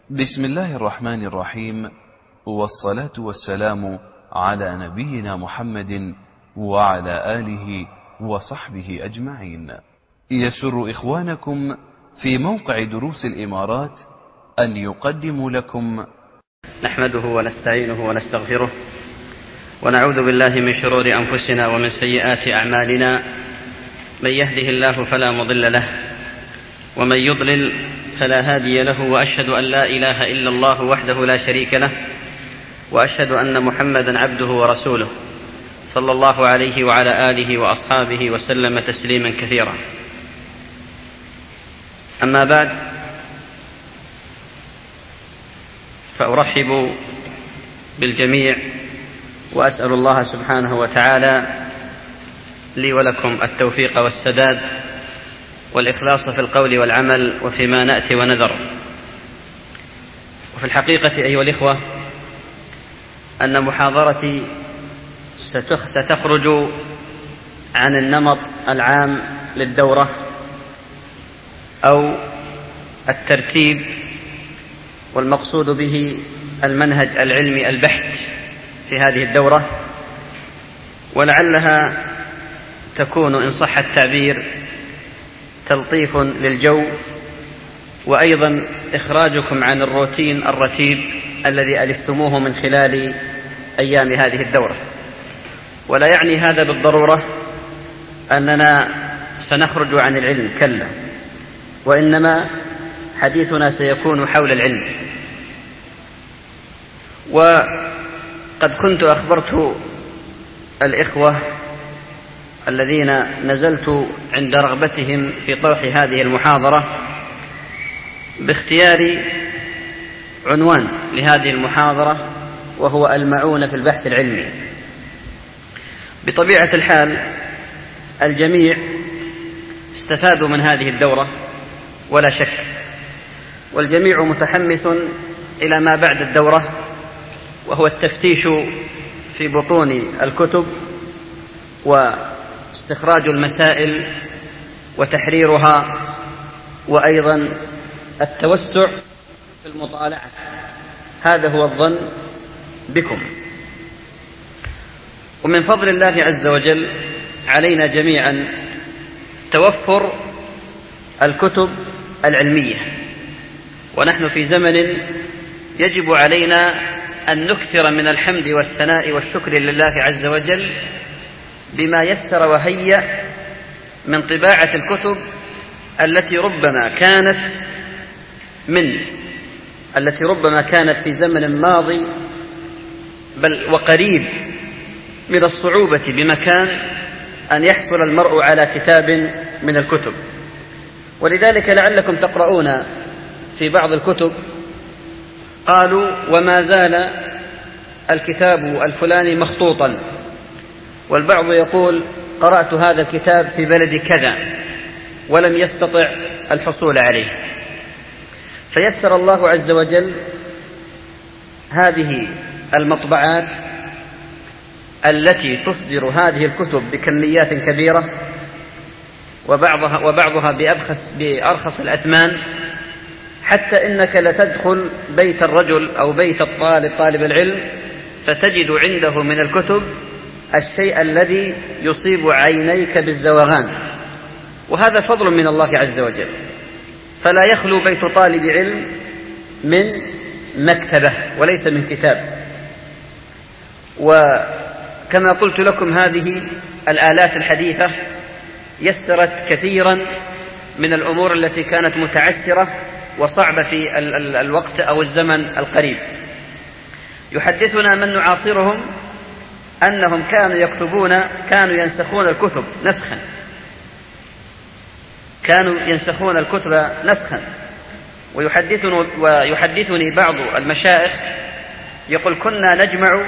بسم الله الرحمن الرحيم، والصلاة والسلام على نبينا محمد وعلى آله وصحبه أجمعين. يسر إخوانكم في موقع دروس الإمارات أن يقدموا لكم نحمده ونستعينه ونستغفره ونعوذ بالله من شرور أنفسنا ومن سيئات أعمالنا، من يهده الله فلا مضل له ومن يضلل فلا هادي له، وأشهد أن لا إله إلا الله وحده لا شريك له، وأشهد أن محمدا عبده ورسوله صلى الله عليه وعلى آله وأصحابه وسلم تسليما كثيرا. أما بعد، فأرحب بالجميع وأسأل الله سبحانه وتعالى لي ولكم التوفيق والسداد والإخلاص في القول والعمل وفيما نأتي ونذر. وفي الحقيقة أيها الإخوة، أن محاضرتي ستخرج عن النمط العام للدورة أو الترتيب، والمقصود به المنهج العلمي البحث في هذه الدورة، ولعلها تكون إن صح التعبير تلطيف للجو، وأيضا إخراجكم عن الروتين الرتيب الذي ألفتموه من خلال أيام هذه الدورة. ولا يعني هذا بالضرورة أننا سنخرج عن العلم، كلا، وإنما حديثنا سيكون حول العلم. وقد كنت أخبرت الإخوة الذين نزلت عند رغبتهم في طرح هذه المحاضرة باختيار عنوان لهذه المحاضرة، وهو المعونة في البحث العلمي. بطبيعة الحال الجميع استفادوا من هذه الدورة ولا شك، والجميع متحمس إلى ما بعد الدورة، وهو التفتيش في بطون الكتب واستخراج المسائل وتحريرها، وأيضا التوسع في المطالعة. هذا هو الظن بكم. ومن فضل الله عز وجل علينا جميعا توفر الكتب العلمية، ونحن في زمن يجب علينا أن نكثر من الحمد والثناء والشكر لله عز وجل بما يسر وهيأ من طباعة الكتب التي ربما كانت في زمن ماضي بل وقريب من الصعوبة بمكان أن يحصل المرء على كتاب من الكتب. ولذلك لعلكم تقرؤون في بعض الكتب قالوا: وما زال الكتاب الفلاني مخطوطا، والبعض يقول: قرأت هذا الكتاب في بلد كذا ولم يستطع الحصول عليه. فيسر الله عز وجل هذه المطبعات التي تصدر هذه الكتب بكميات كبيرة، وبعضها بأرخص الأثمان، حتى إنك لتدخل بيت الرجل أو بيت طالب العلم فتجد عنده من الكتب الشيء الذي يصيب عينيك بالزوغان. وهذا فضل من الله عز وجل. فلا يخلو بيت طالب علم من مكتبة وليس من كتاب. وكما قلت لكم، هذه الآلات الحديثة يسرت كثيرا من الأمور التي كانت متعسرة وصعبة في الوقت أو الزمن القريب. يحدثنا من نعاصرهم أنهم كانوا ينسخون الكتب نسخا. ويحدثني بعض المشايخ يقول: كنا نجمع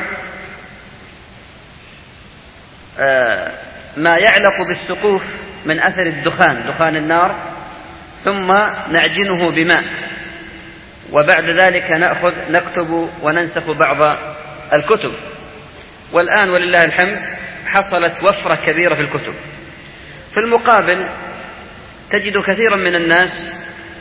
ما يعلق بالسقوف من أثر دخان النار، ثم نعجنه بماء، وبعد ذلك نكتب وننسخ بعض الكتب. والآن ولله الحمد حصلت وفرة كبيرة في الكتب. في المقابل تجد كثيرا من الناس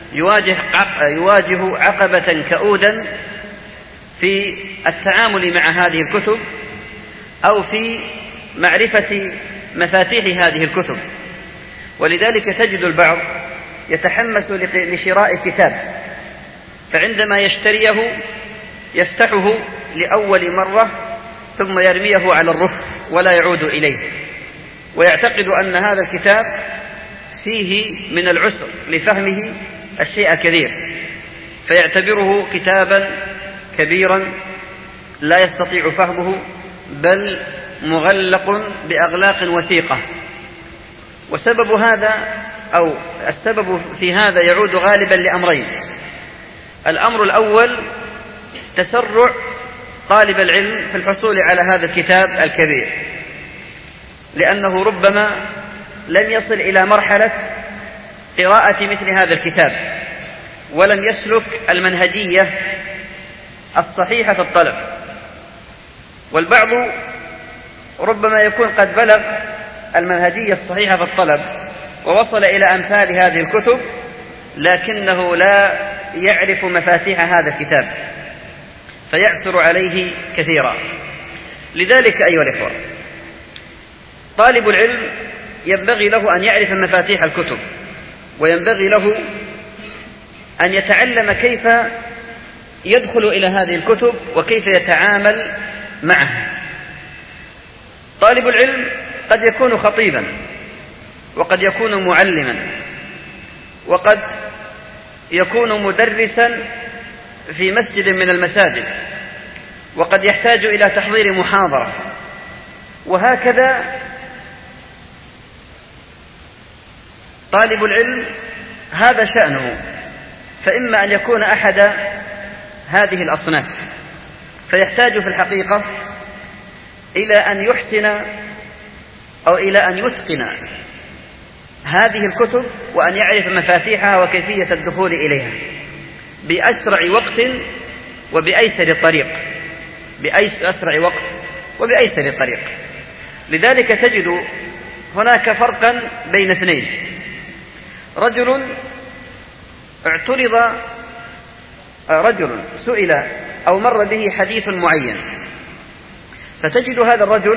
يواجه عقبة كؤودا في التعامل مع هذه الكتب أو في معرفة مفاتيح هذه الكتب. ولذلك تجد البعض يتحمس لشراء كتاب، فعندما يشتريه يفتحه لأول مرة ثم يرميه على الرف ولا يعود إليه، ويعتقد أن هذا الكتاب فيه من العسر لفهمه الشيء الكثير، فيعتبره كتابا كبيرا لا يستطيع فهمه، بل مغلق بأغلاق وثيقة. وسبب هذا أو السبب في هذا يعود غالبا لأمرين. الأمر الأول تسرع طالب العلم في الحصول على هذا الكتاب الكبير، لأنه ربما لم يصل إلى مرحلة قراءة مثل هذا الكتاب، ولم يسلك المنهجية الصحيحة في الطلب. والبعض ربما يكون قد بلغ المنهجية الصحيحة في الطلب ووصل إلى أمثال هذه الكتب، لكنه لا يعرف مفاتيح هذا الكتاب فيعسر عليه كثيرا. لذلك أيها الإخوة، طالب العلم ينبغي له أن يعرف مفاتيح الكتب، وينبغي له أن يتعلم كيف يدخل إلى هذه الكتب وكيف يتعامل معها. طالب العلم قد يكون خطيبا، وقد يكون معلما، وقد يكون مدرسا في مسجد من المساجد، وقد يحتاج إلى تحضير محاضرة، وهكذا طالب العلم هذا شأنه. فإما أن يكون أحد هذه الأصناف فيحتاج في الحقيقة إلى أن يحسن أو إلى أن يتقن هذه الكتب، وأن يعرف مفاتيحها وكيفية الدخول إليها بأسرع وقت وبأيسر طريق، بأسرع وقت وبأيسر طريق. لذلك تجد هناك فرقا بين اثنين: رجل سئل أو مر به حديث معين، فتجد هذا الرجل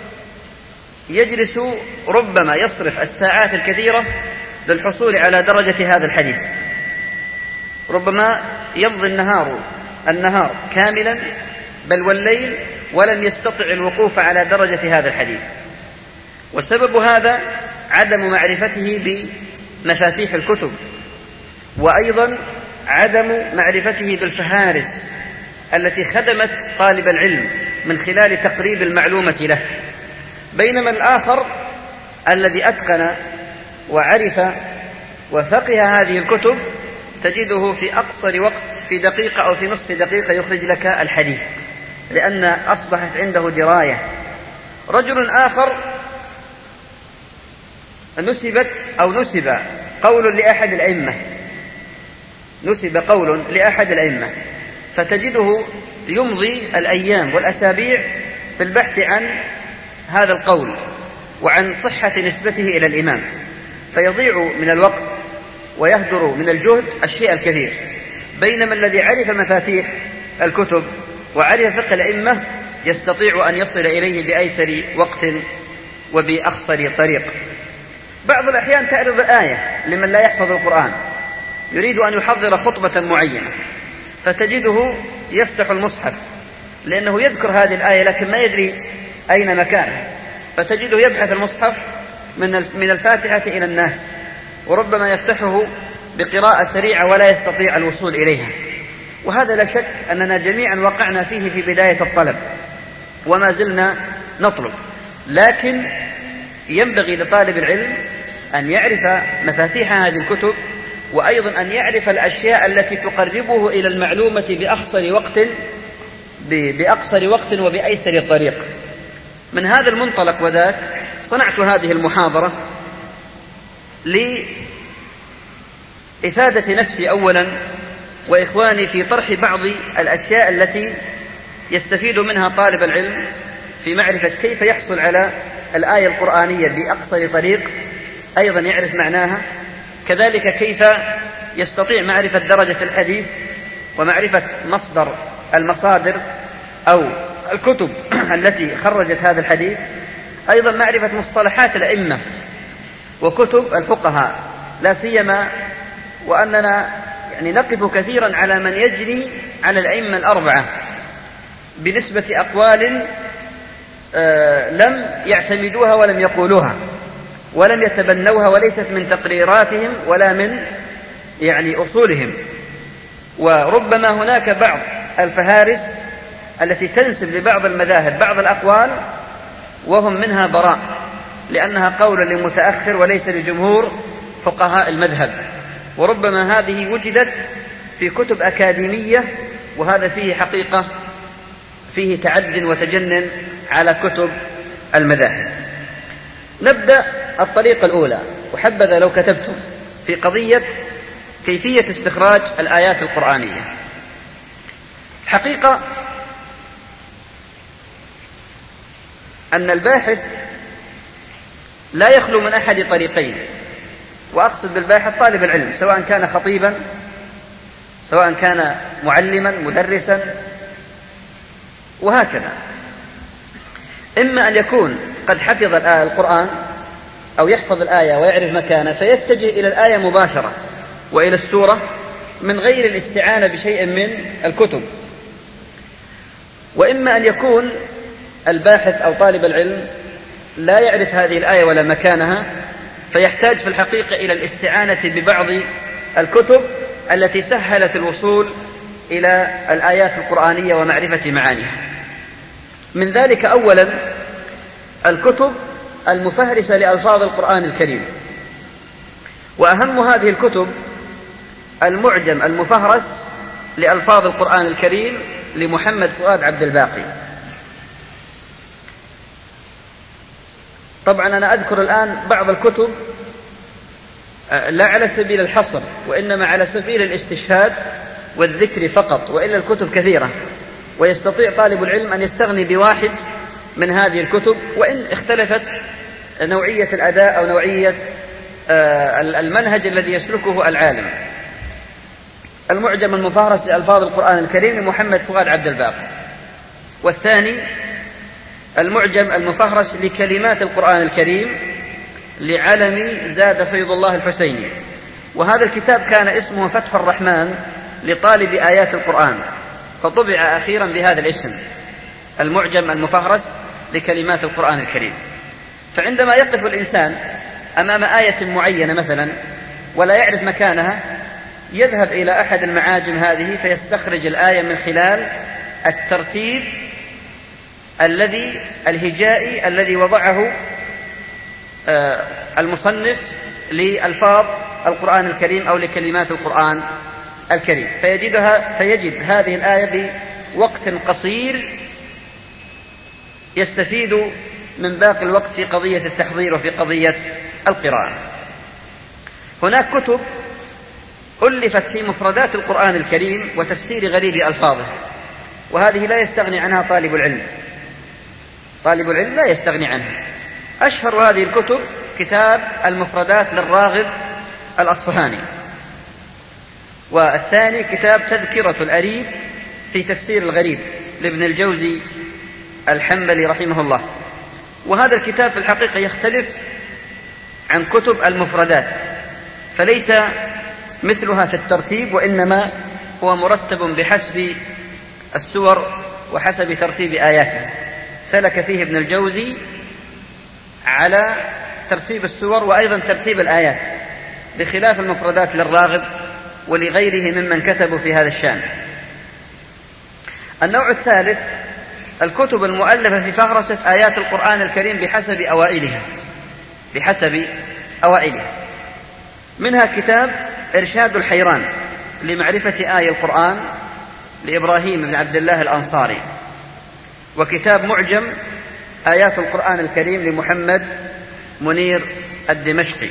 يجلس ربما يصرف الساعات الكثيرة للحصول على درجة هذا الحديث، ربما يمضي النهار كاملا بل والليل ولم يستطع الوقوف على درجة هذا الحديث. وسبب هذا عدم معرفته بمفاتيح الكتب، وأيضا عدم معرفته بالفهارس التي خدمت طالب العلم من خلال تقريب المعلومة له. بينما الآخر الذي أتقن وعرف وفقه هذه الكتب تجده في أقصر وقت، في دقيقة أو في نصف دقيقة، يخرج لك الحديث، لأن أصبحت عنده دراية. رجل آخر نسب قول لأحد الأئمة، فتجده يمضي الأيام والأسابيع في البحث عن هذا القول وعن صحة نسبته إلى الإمام، فيضيع من الوقت ويهدر من الجهد الشيء الكثير. بينما الذي عرف مفاتيح الكتب وعرف فقه الأئمة يستطيع أن يصل إليه بأيسر وقت وبأخصر طريق. بعض الأحيان تعرض آية لمن لا يحفظ القرآن، يريد أن يحضر خطبة معينة، فتجده يفتح المصحف لأنه يذكر هذه الآية لكن ما يدري أين مكانها، فتجده يبحث المصحف من الفاتحة إلى الناس، وربما يفتحه بقراءة سريعة ولا يستطيع الوصول إليها. وهذا لا شك أننا جميعا وقعنا فيه في بداية الطلب وما زلنا نطلب، لكن ينبغي لطالب العلم أن يعرف مفاتيح هذه الكتب، وأيضا أن يعرف الأشياء التي تقربه إلى المعلومة بأقصر وقت وبأيسر طريق. من هذا المنطلق وذاك صنعت هذه المحاضرة لإفادة نفسي أولا وإخواني في طرح بعض الأشياء التي يستفيد منها طالب العلم في معرفة كيف يحصل على الآية القرآنية بأقصر طريق، أيضا يعرف معناها، كذلك كيف يستطيع معرفة درجة الحديث ومعرفة مصدر المصادر أو الكتب التي خرجت هذا الحديث، أيضا معرفة مصطلحات الأئمة وكتب الفقهاء، لا سيما وأننا نقف كثيرا على من يجري على الأئمة الأربعة بنسبة أقوال لم يعتمدوها ولم يقولوها ولم يتبنوها، وليست من تقريراتهم ولا من أصولهم. وربما هناك بعض الفهارس التي تنسب لبعض المذاهب بعض الأقوال وهم منها براء، لأنها قول لمتأخر وليس لجمهور فقهاء المذهب، وربما هذه وجدت في كتب أكاديمية، وهذا فيه حقيقة فيه تعد وتجنن على كتب المذاهب. نبدأ الطريقة الأولى، وحبذا لو كتبتم في قضية كيفية استخراج الآيات القرآنية. الحقيقة أن الباحث لا يخلو من أحد طريقين، وأقصد بالباحث طالب العلم، سواء كان خطيبا سواء كان معلما مدرسا وهكذا. إما أن يكون قد حفظ القرآن أو يحفظ الآية ويعرف مكانه فيتجه إلى الآية مباشرة وإلى السورة من غير الاستعانة بشيء من الكتب، وإما أن يكون الباحث أو طالب العلم لا يعرف هذه الآية ولا مكانها، فيحتاج في الحقيقة إلى الاستعانة ببعض الكتب التي سهلت الوصول إلى الآيات القرآنية ومعرفة معانيها. من ذلك أولا الكتب المفهرسة لألفاظ القرآن الكريم، وأهم هذه الكتب المعجم المفهرس لألفاظ القرآن الكريم لمحمد فؤاد عبد الباقي. طبعا أنا أذكر الآن بعض الكتب لا على سبيل الحصر، وإنما على سبيل الاستشهاد والذكر فقط، وإلا الكتب كثيرة، ويستطيع طالب العلم أن يستغني بواحد من هذه الكتب، وإن اختلفت نوعية الأداء أو نوعية المنهج الذي يسلكه العالم. المعجم المفهرس لألفاظ القرآن الكريم لمحمد فؤاد عبد الباقي، والثاني المعجم المفهرس لكلمات القرآن الكريم لعلمي زاد فيض الله الحسيني، وهذا الكتاب كان اسمه فتح الرحمن لطالب آيات القرآن، فطبع أخيرا بهذا الاسم، المعجم المفهرس لكلمات القرآن الكريم. فعندما يقف الإنسان أمام آية معينة مثلا ولا يعرف مكانها، يذهب إلى أحد المعاجم هذه فيستخرج الآية من خلال الترتيب الهجائي الذي وضعه المصنف لألفاظ القرآن الكريم أو لكلمات القرآن الكريم، فيجد هذه الآية بوقت قصير يستفيد من باقي الوقت في قضية التحضير وفي قضية القراءة. هناك كتب ألفت في مفردات القرآن الكريم وتفسير غريب ألفاظه، وهذه لا يستغني عنها طالب العلم، طالب العلم لا يستغني عنها. أشهر هذه الكتب كتاب المفردات للراغب الأصفهاني، والثاني كتاب تذكرة الأريب في تفسير الغريب لابن الجوزي الحنبلي رحمه الله. وهذا الكتاب في الحقيقة يختلف عن كتب المفردات، فليس مثلها في الترتيب، وإنما هو مرتب بحسب السور وحسب ترتيب آياته. سلك فيه ابن الجوزي على ترتيب السور وأيضا ترتيب الآيات، بخلاف المفردات للراغب ولغيره ممن كتبوا في هذا الشأن. النوع الثالث الكتب المؤلفة في فهرسة آيات القرآن الكريم بحسب أوائلها. منها كتاب إرشاد الحيران لمعرفة آية القرآن لإبراهيم بن عبد الله الأنصاري، وكتاب معجم آيات القرآن الكريم لمحمد منير الدمشقي.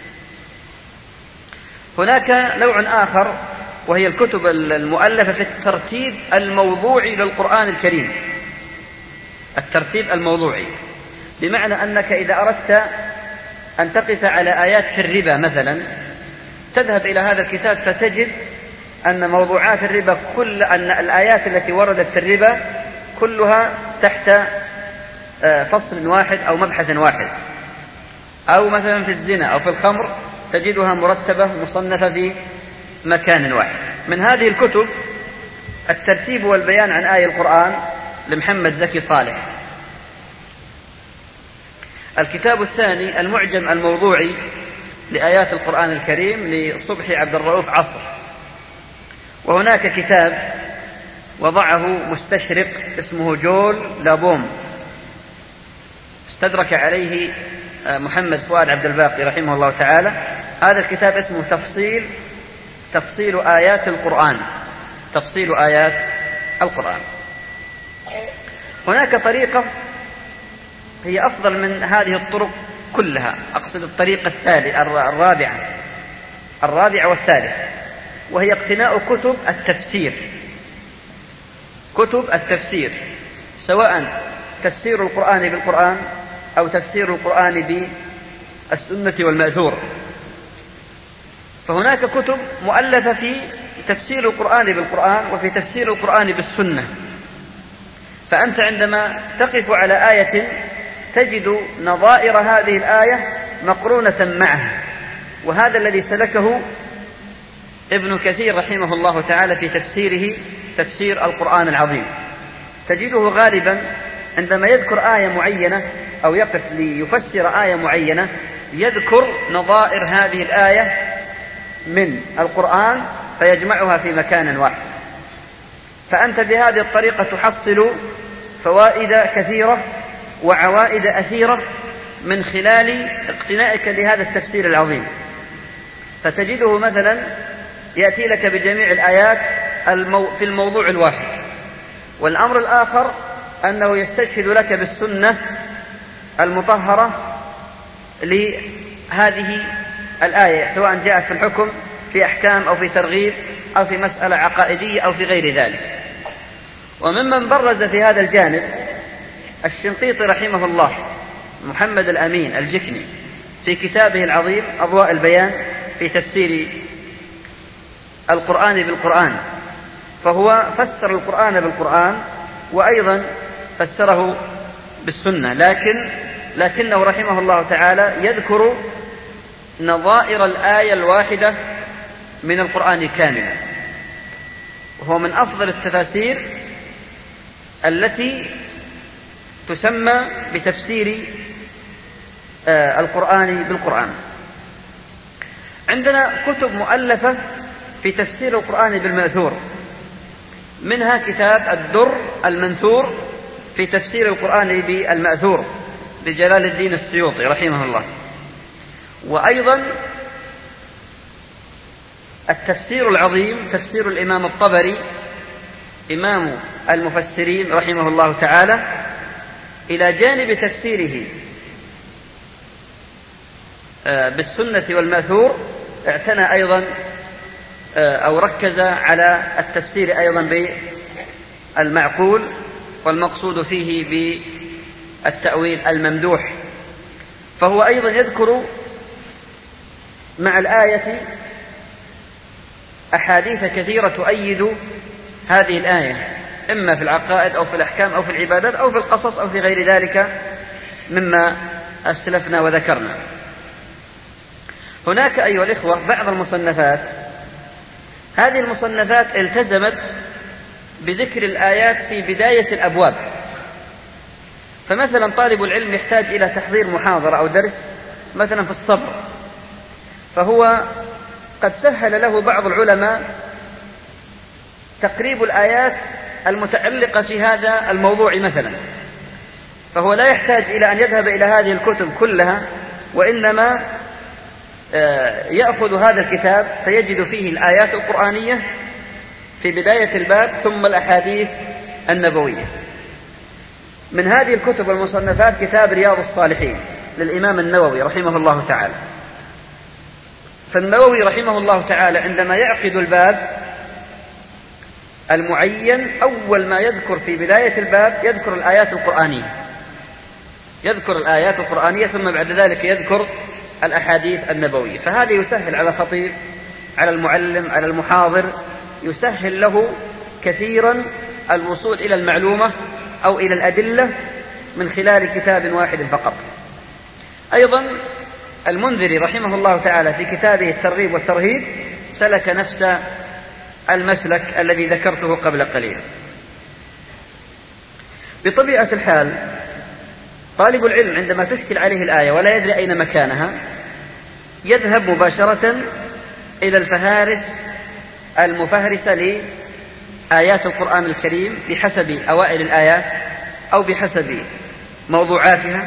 هناك نوع آخر وهي الكتب المؤلفة في الترتيب الموضوعي للقرآن الكريم. الترتيب الموضوعي بمعنى أنك إذا أردت أن تقف على آيات في الربا مثلا، تذهب إلى هذا الكتاب فتجد أن موضوعات الربا أن الآيات التي وردت في الربا كلها تحت فصل واحد أو مبحث واحد، أو مثلا في الزنا أو في الخمر تجدها مرتبة مصنفة في مكان واحد. من هذه الكتب الترتيب والبيان عن آي القرآن لمحمد زكي صالح. الكتاب الثاني المعجم الموضوعي لآيات القرآن الكريم لصبحي عبد الرؤوف عصر. وهناك كتاب وضعه مستشرق اسمه جول لابوم استدرك عليه محمد فؤاد عبد الباقي رحمه الله تعالى. هذا الكتاب اسمه تفصيل آيات القرآن، تفصيل آيات القرآن. هناك طريقة هي أفضل من هذه الطرق كلها، أقصد الطريقة الرابعة والثالثة، وهي اقتناء كتب التفسير، سواء تفسير القرآن بالقرآن أو تفسير القرآن بالسنة والمأثور. فهناك كتب مؤلفة في تفسير القرآن بالقرآن وفي تفسير القرآن بالسنة. فأنت عندما تقف على آية تجد نظائر هذه الآية مقرونة معها، وهذا الذي سلكه ابن كثير رحمه الله تعالى في تفسيره تفسير القرآن العظيم. تجده غالبا عندما يذكر آية معينة أو يقف ليفسر آية معينة يذكر نظائر هذه الآية من القرآن فيجمعها في مكان واحد. فأنت بهذه الطريقة تحصل فوائد كثيرة وعوائد أثيرة من خلال اقتنائك لهذا التفسير العظيم. فتجده مثلا يأتي لك بجميع الآيات في الموضوع الواحد. والأمر الآخر أنه يستشهد لك بالسنة المطهرة لهذه الآية، سواء جاءت في الحكم في أحكام أو في ترغيب أو في مسألة عقائدية أو في غير ذلك. وممن برز في هذا الجانب الشنقيطي رحمه الله محمد الأمين الجكني في كتابه العظيم أضواء البيان في تفسير القرآن بالقرآن. فهو فسر القرآن بالقرآن وأيضا فسره بالسنة، لكنه رحمه الله تعالى يذكر نظائر الآية الواحدة من القرآن كاملا، وهو من أفضل التفاسير التي تسمى بتفسير القرآن بالقرآن. عندنا كتب مؤلفة في تفسير القرآن بالمأثور، منها كتاب الدر المنثور في تفسير القرآن بالمأثور لجلال الدين السيوطي رحمه الله. وأيضا التفسير العظيم تفسير الإمام الطبري إمام المفسرين رحمه الله تعالى، إلى جانب تفسيره بالسنة والمأثور اعتنى أيضا أو ركز على التفسير أيضا بالمعقول، والمقصود فيه بالتأويل الممدوح. فهو أيضا يذكر مع الآية أحاديث كثيرة تؤيد هذه الآية، إما في العقائد أو في الأحكام أو في العبادات أو في القصص أو في غير ذلك مما أسلفنا وذكرنا. هناك أيها الإخوة بعض المصنفات، هذه المصنفات التزمت بذكر الآيات في بداية الأبواب. فمثلا طالب العلم يحتاج إلى تحضير محاضرة أو درس مثلا في الصبر، فهو قد سهل له بعض العلماء تقريب الآيات المتعلقة في هذا الموضوع مثلا، فهو لا يحتاج إلى أن يذهب إلى هذه الكتب كلها، وإنما يأخذ هذا الكتاب فيجد فيه الآيات القرآنية في بداية الباب ثم الأحاديث النبوية. من هذه الكتب والمصنفات كتاب رياض الصالحين للإمام النووي رحمه الله تعالى. فالنووي رحمه الله تعالى عندما يعقد الباب المعين أول ما يذكر في بداية الباب يذكر الآيات القرآنية ثم بعد ذلك يذكر الأحاديث النبوية. فهذا يسهل على الخطيب على المعلم على المحاضر، يسهل له كثيرا الوصول إلى المعلومة أو إلى الأدلة من خلال كتاب واحد فقط. أيضا المنذري رحمه الله تعالى في كتابه الترغيب والترهيب سلك نفس المسلك الذي ذكرته قبل قليل. بطبيعة الحال طالب العلم عندما تشكل عليه الآية ولا يدري أين مكانها يذهب مباشرة إلى الفهارس المفهرسة لآيات القرآن الكريم بحسب أوائل الآيات أو بحسب موضوعاتها،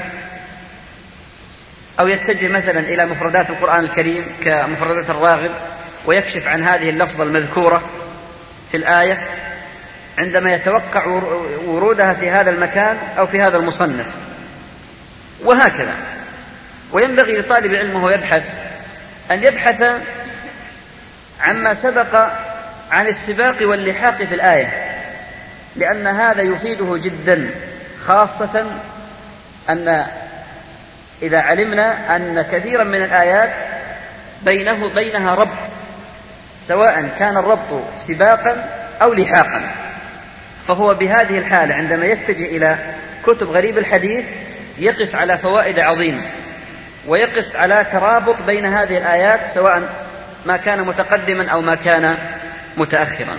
أو يتجه مثلا إلى مفردات القرآن الكريم كمفردات الراغب ويكشف عن هذه اللفظة المذكورة في الآية عندما يتوقع ورودها في هذا المكان أو في هذا المصنف، وهكذا. وينبغي لطالب العلم وهو يبحث أن يبحث عما سبق عن السباق واللحاق في الآية، لأن هذا يفيده جدا، خاصة أن إذا علمنا أن كثيرا من الآيات بينها ربط، سواء كان الربط سباقا أو لحاقا، فهو بهذه الحالة عندما يتجه إلى كتب غريب الحديث يقف على فوائد عظيمة، ويقف على ترابط بين هذه الآيات سواء ما كان متقدما أو ما كان متأخرا.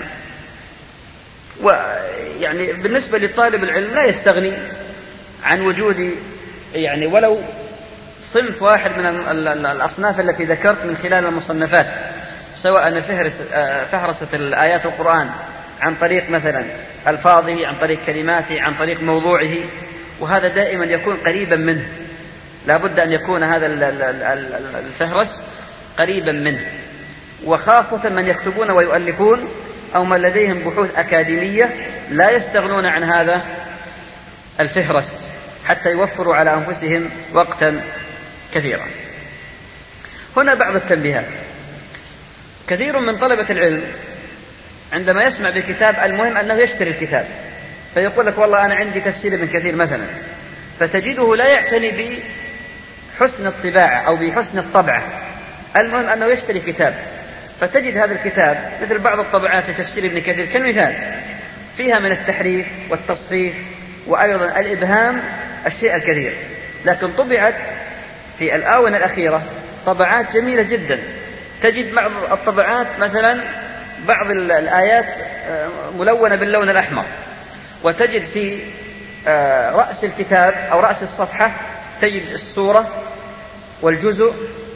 ويعني بالنسبة لطالب العلم لا يستغني عن وجود يعني ولو صنف واحد من الأصناف التي ذكرت من خلال المصنفات، سواء فهرسة الآيات القرآن عن طريق مثلا ألفاظه، عن طريق كلماته، عن طريق موضوعه، وهذا دائما يكون قريبا منه، لا بد أن يكون هذا الفهرس قريبا منه. وخاصة من يكتبون ويؤلفون أو من لديهم بحوث أكاديمية لا يستغنون عن هذا الفهرس حتى يوفروا على أنفسهم وقتا كثيرا. هنا بعض التنبيهات. كثير من طلبة العلم عندما يسمع بكتاب المهم أنه يشتري الكتاب، فيقول لك والله أنا عندي تفسير ابن كثير مثلا، فتجده لا يعتني بحسن الطباعة أو بحسن الطبعة، المهم أنه يشتري كتاب، فتجد هذا الكتاب مثل بعض الطبعات لتفسير ابن كثير كالمثال فيها من التحريف والتصحيف وأيضا الإبهام الشيء الكثير، لكن طبعت في الآونة الأخيرة طبعات جميلة جدا. تجد بعض الطبعات مثلا بعض الآيات ملونة باللون الأحمر، وتجد في رأس الكتاب أو رأس الصفحة تجد السورة والجزء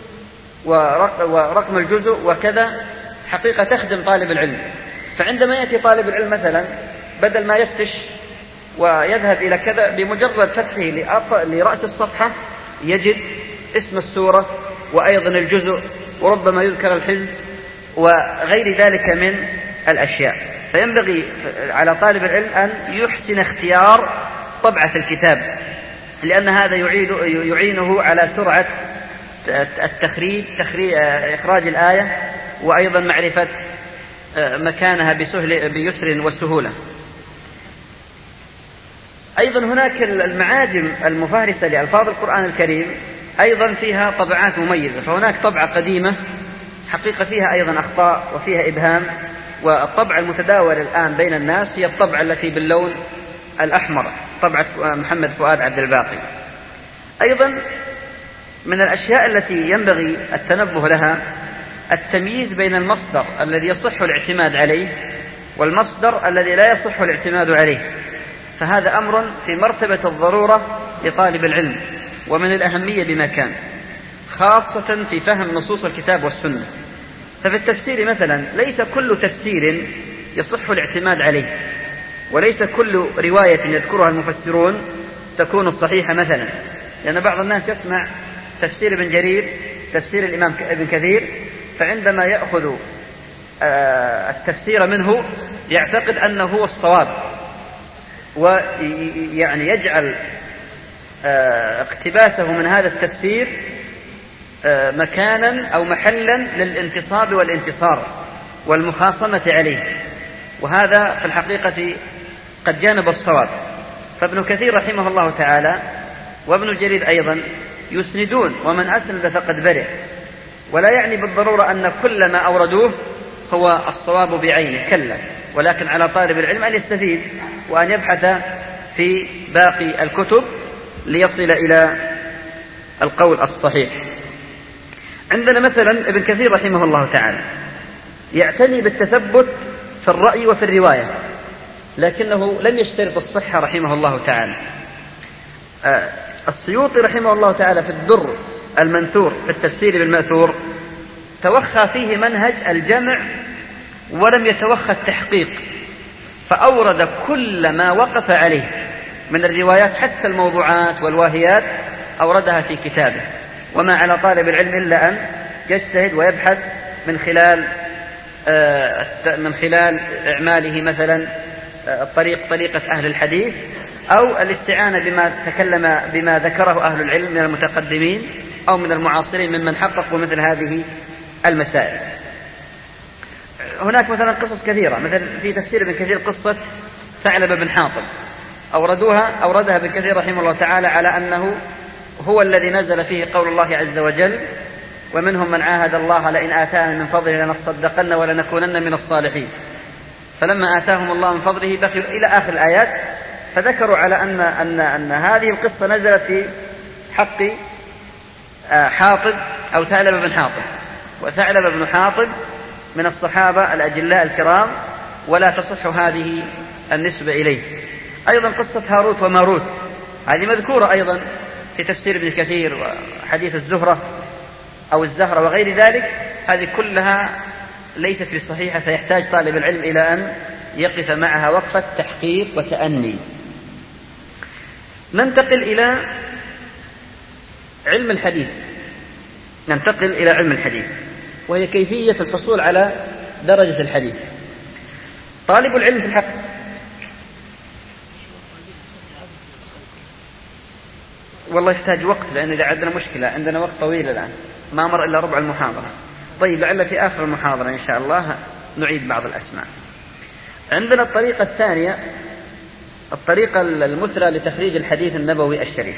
ورقم الجزء وكذا، حقيقة تخدم طالب العلم. فعندما يأتي طالب العلم مثلا بدل ما يفتش ويذهب إلى كذا، بمجرد فتحه لرأس الصفحة يجد اسم السورة وأيضا الجزء، وربما يذكر الحزب وغير ذلك من الأشياء. فينبغي على طالب العلم أن يحسن اختيار طبعة الكتاب، لأن هذا يعينه على سرعة إخراج الآية، وأيضا معرفة مكانها بيسر وسهولة. أيضا هناك المعاجم المفهرسة لألفاظ القرآن الكريم أيضا فيها طبعات مميزة. فهناك طبعة قديمة حقيقة فيها أيضا أخطاء وفيها إبهام، والطبعة المتداولة الآن بين الناس هي الطبعة التي باللون الأحمر، طبعة محمد فؤاد عبد الباقي. أيضا من الأشياء التي ينبغي التنبه لها التمييز بين المصدر الذي يصح الاعتماد عليه والمصدر الذي لا يصح الاعتماد عليه، فهذا أمر في مرتبة الضرورة لطالب العلم ومن الأهمية بمكان، خاصة في فهم نصوص الكتاب والسنة. ففي التفسير مثلا ليس كل تفسير يصح الاعتماد عليه، وليس كل رواية يذكرها المفسرون تكون صحيحة مثلا، لأن بعض الناس يسمع تفسير ابن جرير، تفسير الإمام ابن كثير، فعندما يأخذ التفسير منه يعتقد أنه هو الصواب، ويعني يجعل اقتباسه من هذا التفسير مكانا أو محلا للانتصاب والانتصار والمخاصمة عليه، وهذا في الحقيقة قد جانب الصواب. فابن كثير رحمه الله تعالى وابن جرير أيضا يسندون، ومن أسند فقد برئ، ولا يعني بالضرورة أن كل ما أوردوه هو الصواب بعينه، كلا، ولكن على طالب العلم أن يستفيد وأن يبحث في باقي الكتب ليصل إلى القول الصحيح. عندنا مثلا ابن كثير رحمه الله تعالى يعتني بالتثبت في الرأي وفي الرواية، لكنه لم يشترط الصحة رحمه الله تعالى. السيوطي رحمه الله تعالى في الدر المنثور في التفسير بالمأثور توخى فيه منهج الجمع ولم يتوخى التحقيق، فأورد كل ما وقف عليه من الروايات حتى الموضوعات والواهيات أوردها في كتابه، وما على طالب العلم إلا أن يجتهد ويبحث من خلال إعماله مثلا طريقة أهل الحديث، أو الاستعانة بما ذكره أهل العلم من المتقدمين أو من المعاصرين ممن حققوا مثل هذه المسائل. هناك مثلا قصص كثيرة، مثل في تفسير ابن كثير قصة ثعلب بن حاطب أوردها ابن كثير رحمه الله تعالى على أنه هو الذي نزل فيه قول الله عز وجل: ومنهم من عاهد الله لئن آتانا من فضله لنصدقن ولنكونن من الصالحين، فلما آتاهم الله من فضله بخلوا إلى آخر الآيات. فذكروا على أن هذه القصة نزلت في حق حاطب أو ثعلب بن حاطب، وثعلب بن حاطب من الصحابة الأجلاء الكرام ولا تصح هذه النسبة إليه. أيضا قصة هاروت وماروت هذه مذكورة أيضا في تفسير ابن كثير، وحديث الزهرة أو الزهرة وغير ذلك، هذه كلها ليست بصحيحة، فيحتاج طالب العلم إلى أن يقف معها وقفة تحقيق وتأني. ننتقل إلى علم الحديث، وهي كيفية الحصول على درجة الحديث. طالب العلم في الحق والله يحتاج وقت، لأن إذا عندنا مشكلة، عندنا وقت طويل الآن ما مر إلا ربع المحاضرة. طيب لعل في آخر المحاضرة إن شاء الله نعيد بعض الأسماء. عندنا الطريقة الثانية، الطريقة المثلى لتخريج الحديث النبوي الشريف.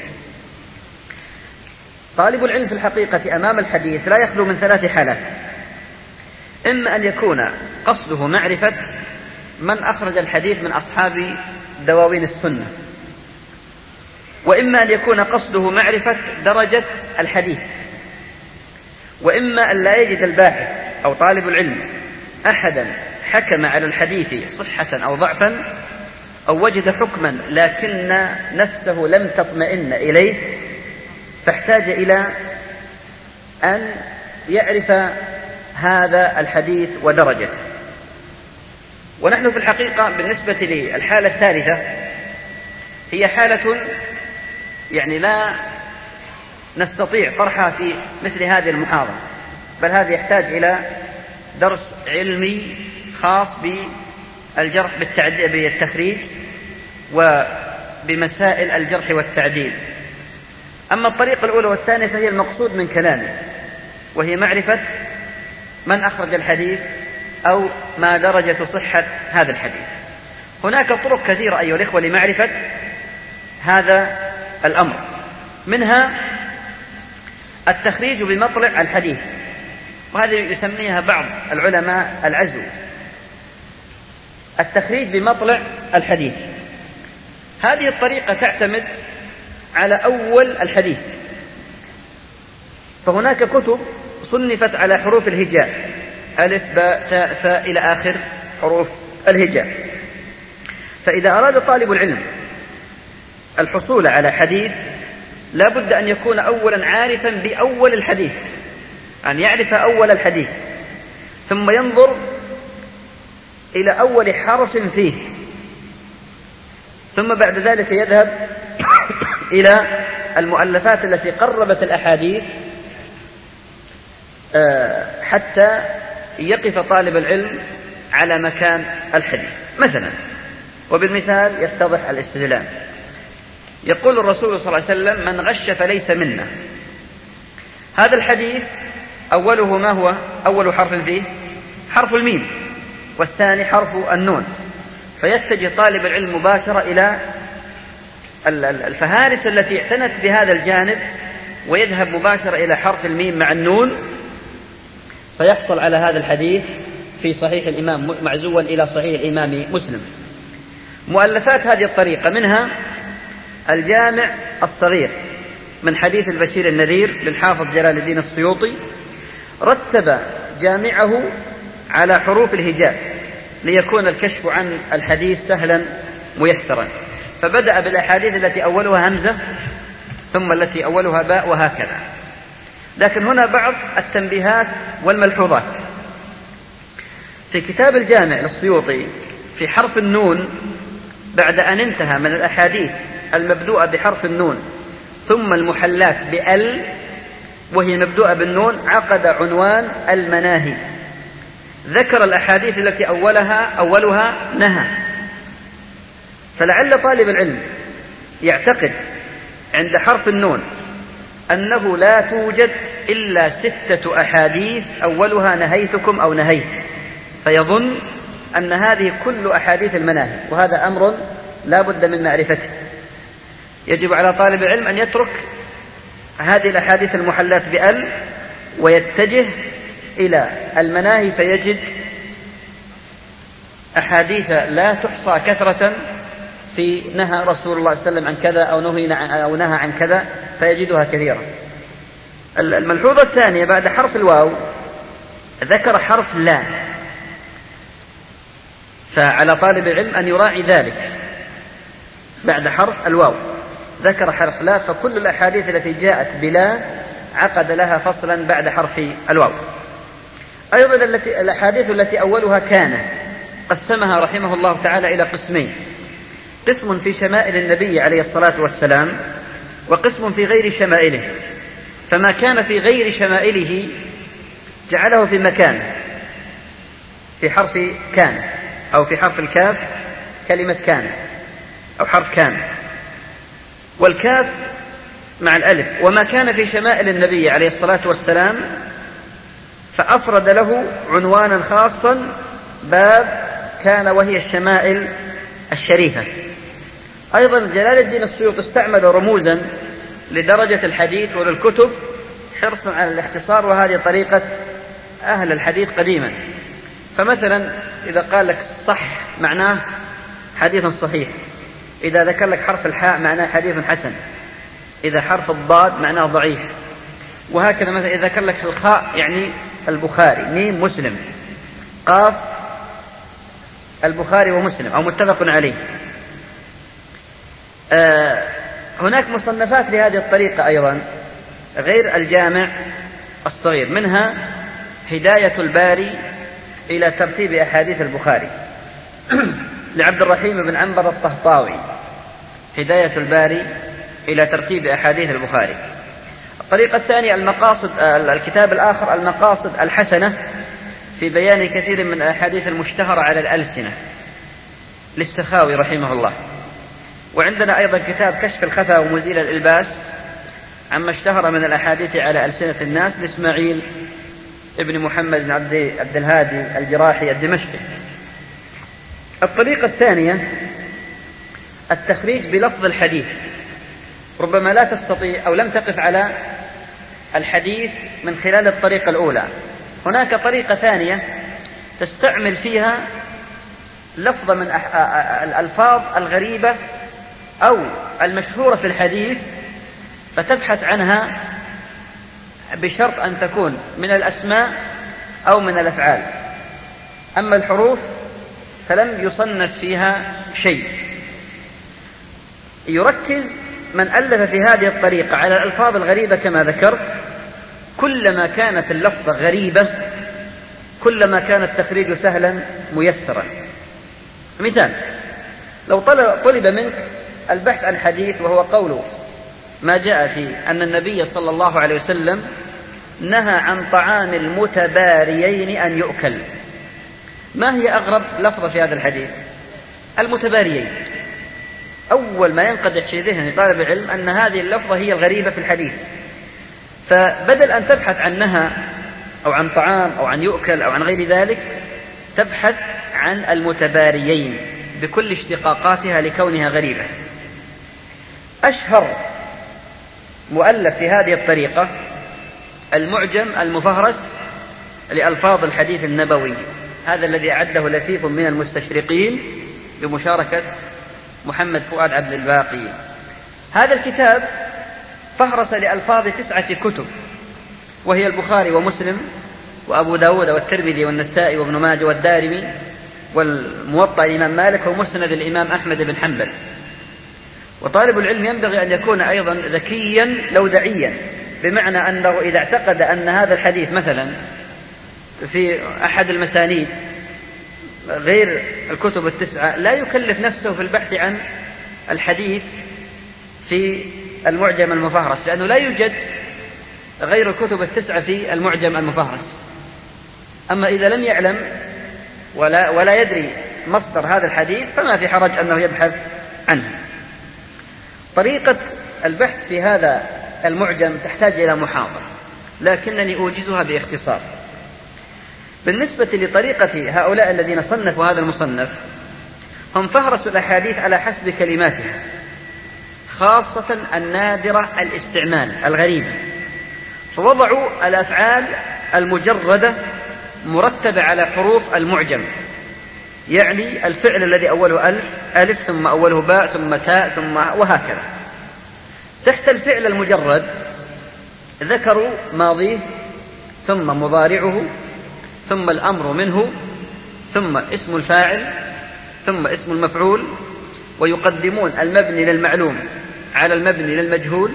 طالب العلم في الحقيقة أمام الحديث لا يخلو من 3 حالات: إما أن يكون قصده معرفة من أخرج الحديث من أصحاب دواوين السنة، وإما أن يكون قصده معرفة درجة الحديث، وإما أن لا يجد الباحث أو طالب العلم أحدا حكم على الحديث صحة أو ضعفا، أو وجد حكما لكن نفسه لم تطمئن إليه، فاحتاج إلى أن يعرف هذا الحديث ودرجته. ونحن في الحقيقة بالنسبة للحالة الثالثة هي حالة يعني لا نستطيع طرحها في مثل هذه المحاضرة، بل هذا يحتاج إلى درس علمي خاص بالجرح بالتخريج وبمسائل الجرح والتعديل. أما الطريقة الأولى والثانية فهي المقصود من كلامه، وهي معرفة من أخرج الحديث أو ما درجة صحة هذا الحديث. هناك طرق كثيرة أيها الإخوة لمعرفة هذا الأمر، منها التخريج بمطلع الحديث، وهذه يسميها بعض العلماء العزو. التخريج بمطلع الحديث هذه الطريقة تعتمد على أول الحديث، فهناك كتب صنفت على حروف الهجاء، ألف باء تاء ثاء إلى آخر حروف الهجاء. فإذا أراد طالب العلم الحصول على حديث لا بد أن يكون أولا عارفا بأول الحديث، أن يعرف أول الحديث، ثم ينظر إلى أول حرف فيه، ثم بعد ذلك يذهب إلى المؤلفات التي قربت الأحاديث حتى يقف طالب العلم على مكان الحديث. مثلا وبالمثال يتضح الاستدلال. يقول الرسول صلى الله عليه وسلم: من غش فليس منا. هذا الحديث أوله ما هو؟ أول حرف فيه حرف الميم، والثاني حرف النون، فيتجه طالب العلم مباشرة إلى الفهارس التي اعتنت بهذا الجانب، ويذهب مباشرة إلى حرف الميم مع النون، فيحصل على هذا الحديث في صحيح الإمام معزوا إلى صحيح الإمام مسلم. مؤلفات هذه الطريقة منها الجامع الصغير من حديث البشير النذير للحافظ جلال الدين السيوطي، رتب جامعه على حروف الهجاء ليكون الكشف عن الحديث سهلا ميسرا، فبدأ بالأحاديث التي أولها همزة ثم التي أولها باء وهكذا. لكن هنا بعض التنبيهات والملحوظات. في كتاب الجامع للسيوطي في حرف النون بعد أن انتهى من الأحاديث المبدوءة بحرف النون ثم المحلات بأل وهي مبدوءة بالنون عقد عنوان المناهي، ذكر الأحاديث التي أولها نهى. فلعل طالب العلم يعتقد عند حرف النون أنه لا توجد إلا 6 أحاديث أولها نهيتكم أو نهيت، فيظن أن هذه كل أحاديث المناهي، وهذا أمر لا بد من معرفته. يجب على طالب العلم أن يترك هذه الأحاديث المحلات بأل ويتجه إلى المناهي فيجد أحاديث لا تحصى كثرة في نهى رسول الله صلى الله عليه وسلم عن كذا أو نهى عن كذا فيجدها كثيرا. الملحوظة الثانية بعد حرف الواو ذكر حرف لا، فعلى طالب العلم أن يراعي ذلك. بعد حرف الواو ذكر حرف لا، فكل الأحاديث التي جاءت بلا عقد لها فصلا بعد حرف الواو. أيضا الأحاديث التي أولها كان قسمها رحمه الله تعالى إلى قسمين: قسم في شمائل النبي عليه الصلاة والسلام وقسم في غير شمائله. فما كان في غير شمائله جعله في مكان في حرف كان أو في حرف الكاف كلمة كان أو حرف كان، والكاف مع الألف. وما كان في شمائل النبي عليه الصلاة والسلام فأفرد له عنوانا خاصا باب كان وهي الشمائل الشريفة. أيضا جلال الدين السيوطي استعمل رموزا لدرجة الحديث وللكتب حرصا على الاختصار، وهذه طريقة أهل الحديث قديما. فمثلا إذا قال لك صح معناه حديث صحيح، إذا ذكر لك حرف الحاء معناه حديث حسن، إذا حرف الضاد معناه ضعيف، وهكذا. مثلا إذا ذكر لك الخاء يعني البخاري، ميم مسلم، قاف البخاري ومسلم أو متفق عليه. هناك مصنفات لهذه الطريقة أيضا غير الجامع الصغير، منها هداية الباري إلى ترتيب أحاديث البخاري لعبد الرحيم بن عنبر الطهطاوي، هداية الباري إلى ترتيب أحاديث البخاري. الطريقة الثانية الكتاب الآخر المقاصد الحسنة في بيان كثير من الأحاديث المشتهرة على الألسنة للسخاوي رحمه الله. وعندنا أيضا كتاب كشف الخفا ومزيل الإلباس عما اشتهر من الأحاديث على ألسنة الناس لإسماعيل ابن محمد بن عبد الهادي الجراحي الدمشقي. الطريقة الثانية التخريج بلفظ الحديث، ربما لا تستطيع أو لم تقف على الحديث من خلال الطريقة الأولى. هناك طريقة ثانية تستعمل فيها لفظ من الألفاظ الغريبة أو المشهورة في الحديث، فتبحث عنها بشرط أن تكون من الأسماء أو من الأفعال. أما الحروف فلم يصنف فيها شيء. يركز من ألف في هذه الطريقة على الألفاظ الغريبة كما ذكرت، كلما كانت اللفظة غريبة كلما كان التخريج سهلا ميسرا. مثال: لو طلب منك البحث عن حديث وهو قول ما جاء في أن النبي صلى الله عليه وسلم نهى عن طعام المتباريين أن يؤكل، ما هي أغرب لفظة في هذا الحديث؟ المتباريين. أول ما ينقدح في ذهن طالب العلم أن هذه اللفظة هي الغريبة في الحديث، فبدل أن تبحث عن نهى أو عن طعام أو عن يؤكل أو عن غير ذلك تبحث عن المتباريين بكل اشتقاقاتها لكونها غريبة. أشهر مؤلف في هذه الطريقة المعجم المفهرس لألفاظ الحديث النبوي، هذا الذي أعده لثيف من المستشرقين بمشاركة محمد فؤاد عبد الباقي. هذا الكتاب فهرس لألفاظ 9 كتب، وهي البخاري ومسلم وأبو داود والترمذي والنسائي وابن ماجه والدارمي والموطأ الإمام مالك ومسند الإمام أحمد بن حنبل. وطالب العلم ينبغي أن يكون أيضا ذكيا لودعيا، بمعنى أنه إذا اعتقد أن هذا الحديث مثلا في أحد المسانيد غير الكتب 9 لا يكلف نفسه في البحث عن الحديث في المعجم المفهرس، لأنه لا يوجد غير الكتب 9 في المعجم المفهرس. أما إذا لم يعلم ولا يدري مصدر هذا الحديث فما في حرج أنه يبحث عنه. طريقة البحث في هذا المعجم تحتاج إلى محاضرة، لكنني أوجزها باختصار. بالنسبة لطريقة هؤلاء الذين صنفوا هذا المصنف، هم فهرسوا الأحاديث على حسب كلماتها، خاصة النادرة الاستعمال الغريبة، فوضعوا الأفعال المجردة مرتبة على حروف المعجم، يعني الفعل الذي أوله ألف ثم أوله باء ثم تاء ثم وهكذا. تحت الفعل المجرد ذكروا ماضيه ثم مضارعه ثم الأمر منه ثم اسم الفاعل ثم اسم المفعول، ويقدمون المبني للمعلوم على المبني للمجهول،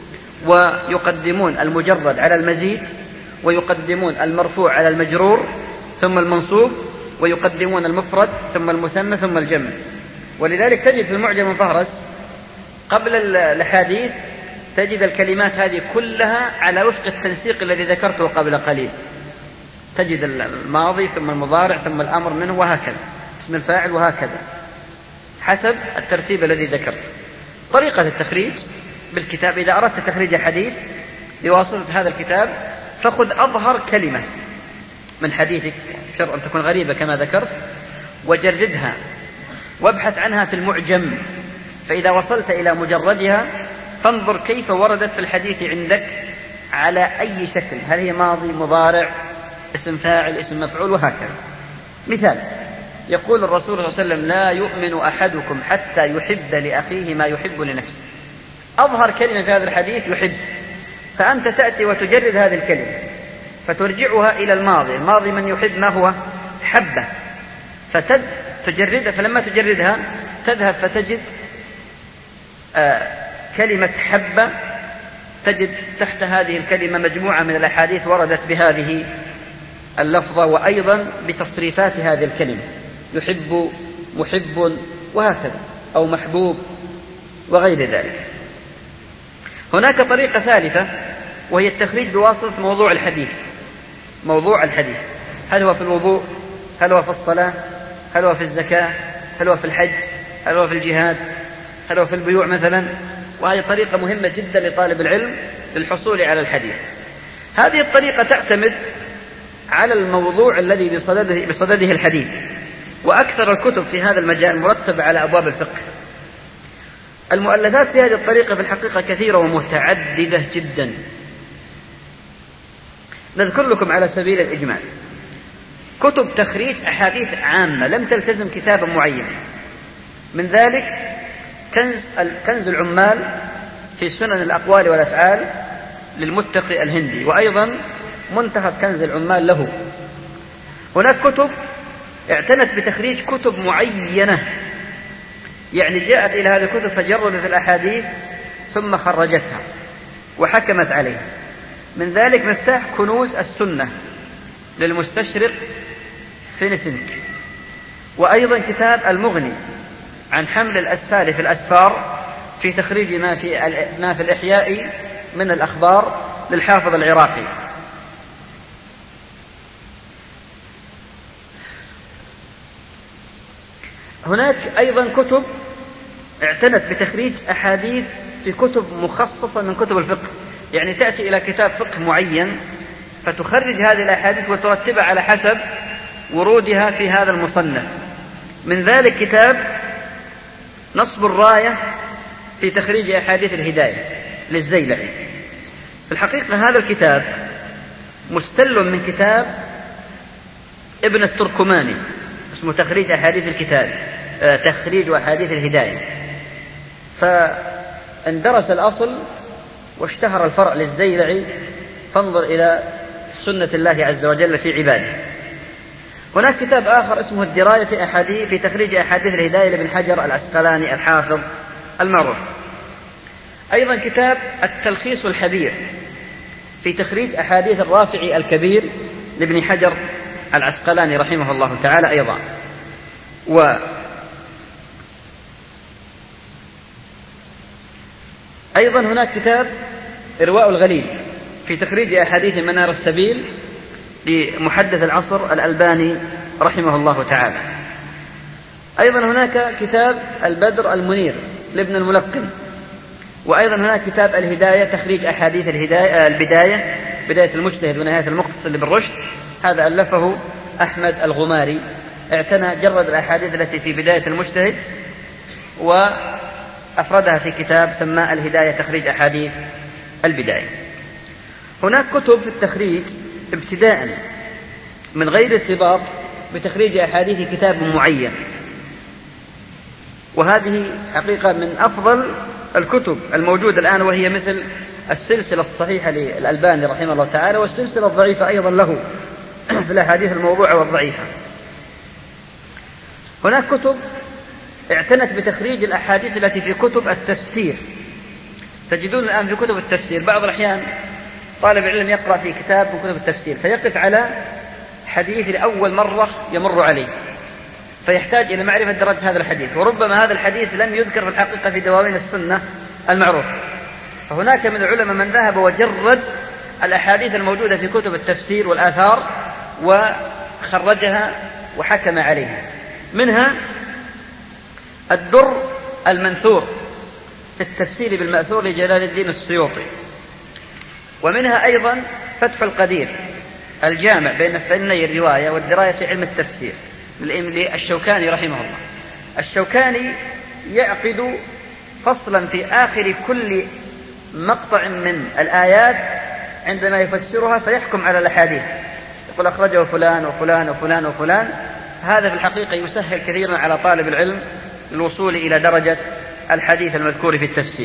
ويقدمون المجرد على المزيد، ويقدمون المرفوع على المجرور ثم المنصوب، ويقدمون المفرد ثم المثنى ثم الجمع. ولذلك تجد في المعجم المفهرس قبل الأحاديث تجد الكلمات هذه كلها على وفق التنسيق الذي ذكرته قبل قليل، تجد الماضي ثم المضارع ثم الأمر منه وهكذا، اسم الفاعل وهكذا، حسب الترتيب الذي ذكرت. طريقة التخريج بالكتاب: إذا أردت تخريج حديث بواسطة هذا الكتاب فخذ أظهر كلمة من حديثك، شرط أن تكون غريبة كما ذكرت، وجردها وابحث عنها في المعجم، فإذا وصلت إلى مجردها فانظر كيف وردت في الحديث عندك على أي شكل، هل هي ماضي مضارع اسم فاعل اسم مفعول وهكذا. مثال: يقول الرسول صلى الله عليه وسلم: لا يؤمن أحدكم حتى يحب لأخيه ما يحب لنفسه. أظهر كلمة في هذا الحديث يحب، فأنت تأتي وتجرد هذه الكلمة فترجعها إلى الماضي، الماضي من يحب ما هو؟ حبة، فتجردها، فلما تجردها تذهب فتجد كلمة حبة، تجد تحت هذه الكلمة مجموعة من الأحاديث وردت بهذه اللفظة وأيضا بتصريفات هذه الكلمة، يحب، محب وهكذا، أو محبوب وغير ذلك. هناك طريقة ثالثة وهي التخريج بواسطة موضوع الحديث. موضوع الحديث هل هو في الوضوء؟ هل هو في الصلاة؟ هل هو في الزكاة؟ هل هو في الحج؟ هل هو في الجهاد؟ هل هو في البيوع مثلا؟ وهذه طريقة مهمة جدا لطالب العلم للحصول على الحديث. هذه الطريقة تعتمد على الموضوع الذي بصدده الحديث، وأكثر الكتب في هذا المجال مرتبة على أبواب الفقه. المؤلفات في هذه الطريقة في الحقيقة كثيرة ومتعددة جدا. نذكر لكم على سبيل الإجمال كتب تخريج أحاديث عامة لم تلتزم كتابا معين، من ذلك كنز العمال في سنن الأقوال والأفعال للمتقي الهندي، وأيضا منتهى كنز العمال له. هناك كتب اعتنت بتخريج كتب معينة، يعني جاءت إلى هذه الكتب فجردت الأحاديث ثم خرجتها وحكمت عليها. من ذلك مفتاح كنوز السنة للمستشرق فينسنك، وأيضا كتاب المغني عن حمل الأسفار في الأسفار في تخريج ما في الإحياء من الأخبار للحافظ العراقي. هناك أيضا كتب اعتنت بتخريج أحاديث في كتب مخصصة من كتب الفقه، يعني تأتي إلى كتاب فقه معين فتخرج هذه الأحاديث وترتبها على حسب ورودها في هذا المصنف. من ذلك كتاب نصب الراية في تخريج أحاديث الهداية للزيلعي. في الحقيقة هذا الكتاب مستل من كتاب ابن التركماني، اسمه تخريج أحاديث الكتاب، تخريج أحاديث الهداية. فاندرس الأصل واشتهر الفرع للزيلعي، فانظر إلى سنة الله عز وجل في عباده. هناك كتاب آخر اسمه الدراية في تخريج أحاديث الهداية لابن حجر العسقلاني الحافظ المعروف. أيضا كتاب التلخيص الحبير في تخريج أحاديث الرافعي الكبير لابن حجر العسقلاني رحمه الله تعالى أيضا. أيضا هناك كتاب إرواء الغليل في تخريج أحاديث منار السبيل لمحدث العصر الألباني رحمه الله تعالى. أيضا هناك كتاب البدر المنير لابن الملقن. وأيضا هناك كتاب الهداية تخريج أحاديث البداية، بداية المجتهد ونهاية المقتصد بالرشد، هذا ألفه أحمد الغماري، اعتنى جرد الأحاديث التي في بداية المجتهد وأفردها في كتاب سماه الهداية تخريج أحاديث البداية. هناك كتب في التخريج ابتداء من غير ارتباط بتخريج أحاديث كتاب معين، وهذه حقيقة من أفضل الكتب الموجودة الآن، وهي مثل السلسلة الصحيحة للألباني رحمه الله تعالى، والسلسلة الضعيفة أيضا له في الأحاديث الموضوعة والضعيفة. هناك كتب اعتنت بتخريج الأحاديث التي في كتب التفسير. تجدون الآن في كتب التفسير بعض الأحيان طالب العلم يقرأ في كتاب من كتب التفسير فيقف على حديث لأول مرة يمر عليه، فيحتاج إلى معرفة درجة هذا الحديث، وربما هذا الحديث لم يذكر في الحقيقة في دواوين السنة المعروفة. فهناك من العلماء من ذهب وجرد الأحاديث الموجودة في كتب التفسير والآثار وخرجها وحكم عليها. منها الدر المنثور في التفسير بالمأثور لجلال الدين السيوطي، ومنها أيضا فتح القدير الجامع بين فني الرواية والدراية في علم التفسير للشوكاني رحمه الله. الشوكاني يعقد فصلا في آخر كل مقطع من الآيات عندما يفسرها فيحكم على الأحاديث، يقول أخرجه فلان وفلان وفلان وفلان. هذا في الحقيقة يسهل كثيرا على طالب العلم الوصول إلى درجة الحديث المذكور في التفسير.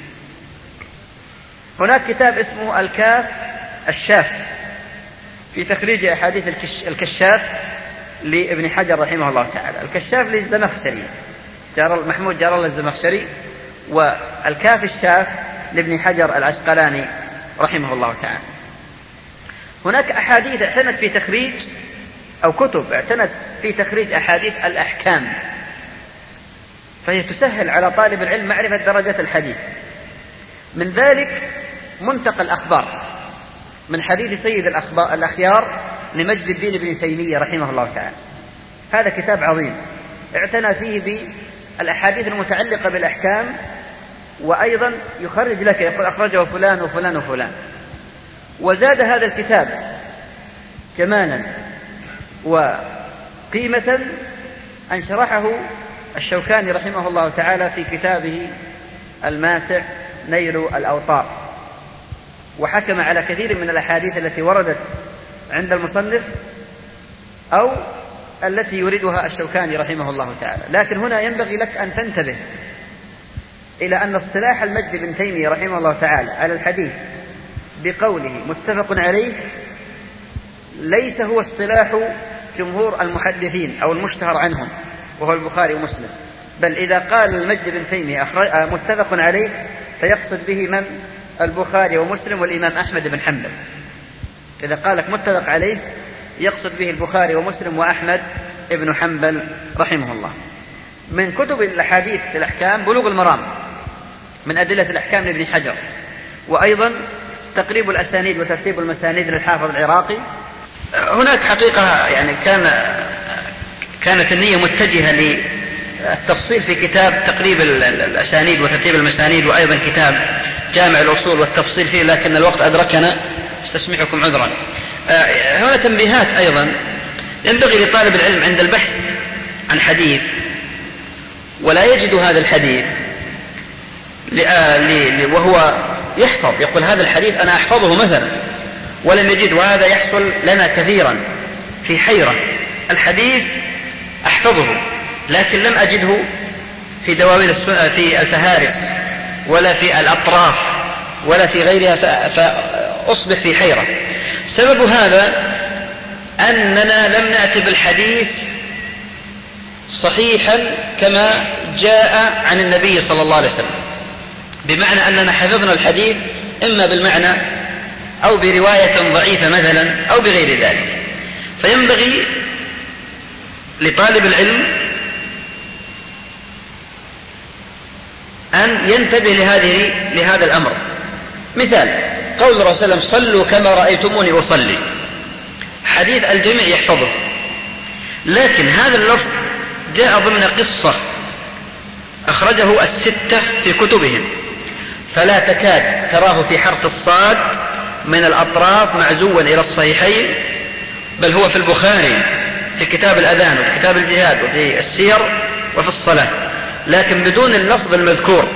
هناك كتاب اسمه الكاف الشاف في تخريج أحاديث الكشاف لابن حجر رحمه الله تعالى. الكشاف للزمخشري محمود جار الله الزمخشري، والكاف الشاف لابن حجر العسقلاني رحمه الله تعالى. هناك أحاديث اعتنت في تخريج أو كتب اعتنت في تخريج أحاديث الأحكام، فهي تسهل على طالب العلم معرفة درجة الحديث. من ذلك منتقى الأخبار من حديث سيد الأخيار لمجد الدين ابن تيمية رحمه الله تعالى. هذا كتاب عظيم اعتنى فيه بالأحاديث المتعلقة بالأحكام، وأيضا يخرج لك يقول أخرجه فلان وفلان وفلان. وزاد هذا الكتاب جمالا وقيمة أن شرحه الشوكاني رحمه الله تعالى في كتابه الماتع نيل الأوطار، وحكم على كثير من الأحاديث التي وردت عند المصنف أو التي يريدها الشوكاني رحمه الله تعالى. لكن هنا ينبغي لك أن تنتبه إلى أن اصطلاح المجد بن تيمية رحمه الله تعالى على الحديث بقوله متفق عليه ليس هو اصطلاح جمهور المحدثين أو المشتهر عنهم وهو البخاري ومسلم، بل إذا قال المجد بن تيمية متفق عليه فيقصد به من؟ البخاري ومسلم والإمام أحمد بن حنبل. إذا قالك متفق عليه يقصد به البخاري ومسلم وأحمد بن حنبل رحمه الله. من كتب الحديث في الأحكام بلوغ المرام من أدلة الأحكام لابن حجر، وأيضا تقريب الأسانيد وترتيب المسانيد للحافظ العراقي. هناك حقيقة يعني كانت النية متجهة للتفصيل في كتاب تقريب الأسانيد وترتيب المسانيد، وأيضا كتاب جامع الأصول والتفصيل فيه، لكن الوقت أدركنا استسمحكم عذرا. هنا تنبيهات أيضا ينبغي لطالب العلم عند البحث عن حديث ولا يجد هذا الحديث وهو يحفظ، يقول هذا الحديث أنا أحفظه مثلا ولم يجد، وهذا يحصل لنا كثيرا في حيرة الحديث أحفظه، لكن لم أجده في دواوين في الفهارس ولا في الأطراف ولا في غيرها، فأصبح في حيرة. سبب هذا أننا لم نأتي بالحديث صحيحا كما جاء عن النبي صلى الله عليه وسلم، بمعنى أننا حفظنا الحديث إما بالمعنى أو برواية ضعيفة مثلا أو بغير ذلك. فينبغي لطالب العلم أن ينتبه لهذا الأمر. مثال قول الرسول صلى الله عليه وسلم: صلوا كما رأيتموني أصلي، حديث الجميع يحفظه، لكن هذا اللفظ جاء ضمن قصة أخرجه الستة في كتبهم، فلا تكاد تراه في حرف الصاد من الأطراف معزوا إلى الصحيحين، بل هو في البخاري في كتاب الأذان وفي كتاب الجهاد وفي السير وفي الصلاة، لكن بدون اللفظ المذكور.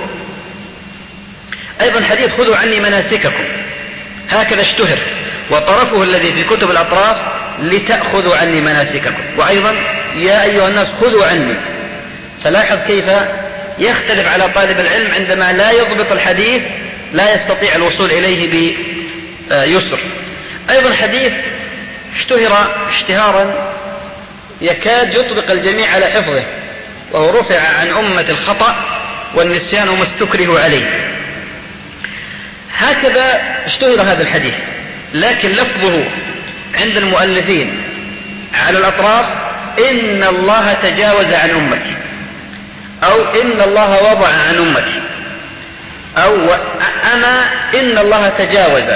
أيضا حديث خذوا عني مناسككم هكذا اشتهر، وطرفه الذي في كتب الأطراف لتأخذوا عني مناسككم، وأيضا يا أيها الناس خذوا عني. فلاحظ كيف يختلف على طالب العلم عندما لا يضبط الحديث، لا يستطيع الوصول إليه بيسر. أيضا حديث اشتهر اشتهارا يكاد يطبق الجميع على حفظه، وهو رفع عن أمة الخطأ والنسيان وما استكره عليه. هكذا اشتهر هذا الحديث، لكن لفظه عند المؤلفين على الأطراف: إن الله تجاوز عن أمتي، أو إن الله وضع عن أمتي، أو أما إن الله تجاوز.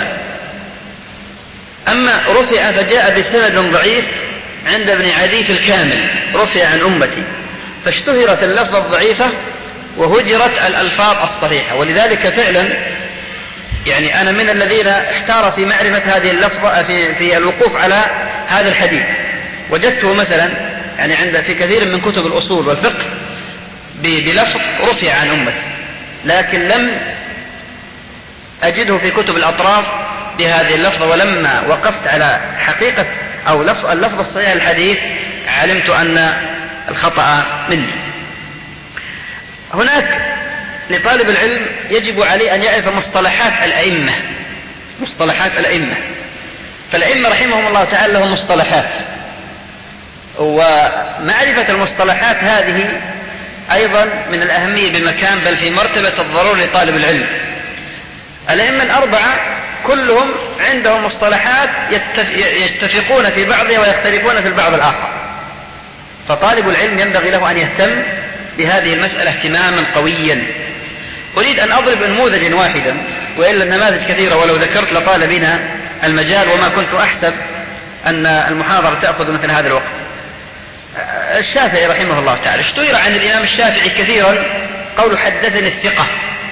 أما رفع فجاء بسند ضعيف عند ابن عدي في الكامل: رفع عن أمتي، فاشتهرت اللفظة الضعيفة وهجرت الألفاظ الصحيحة. ولذلك فعلا يعني أنا من الذين احتار في معرفة هذه اللفظة في الوقوف على هذا الحديث. وجدته مثلا يعني في كثير من كتب الأصول والفقه بلفظ رفع عن أمتي، لكن لم أجده في كتب الأطراف بهذه اللفظة. ولما وقفت على حقيقة أو اللفظ الصحيح الحديث علمت أن الخطأ مني. هناك لطالب العلم يجب عليه أن يعرف مصطلحات الأئمة. فالأئمة رحمهم الله تعالى لهم مصطلحات، ومعرفة المصطلحات هذه أيضا من الأهمية بمكان، بل في مرتبة الضرورة لطالب العلم. الأئمة الأربعة كلهم عندهم مصطلحات يتفقون في بعضها ويختلفون في البعض الآخر، فطالب العلم ينبغي له أن يهتم بهذه المسألة اهتماما قويا. أريد أن أضرب نموذجا واحدا، وإلا النماذج كثيرة، ولو ذكرت لطال بنا المجال، وما كنت أحسب أن المحاضرة تأخذ مثل هذا الوقت. الشافعي رحمه الله تعالى اشتهر عن الإمام الشافعي كثيرا قول حدثني الثقة.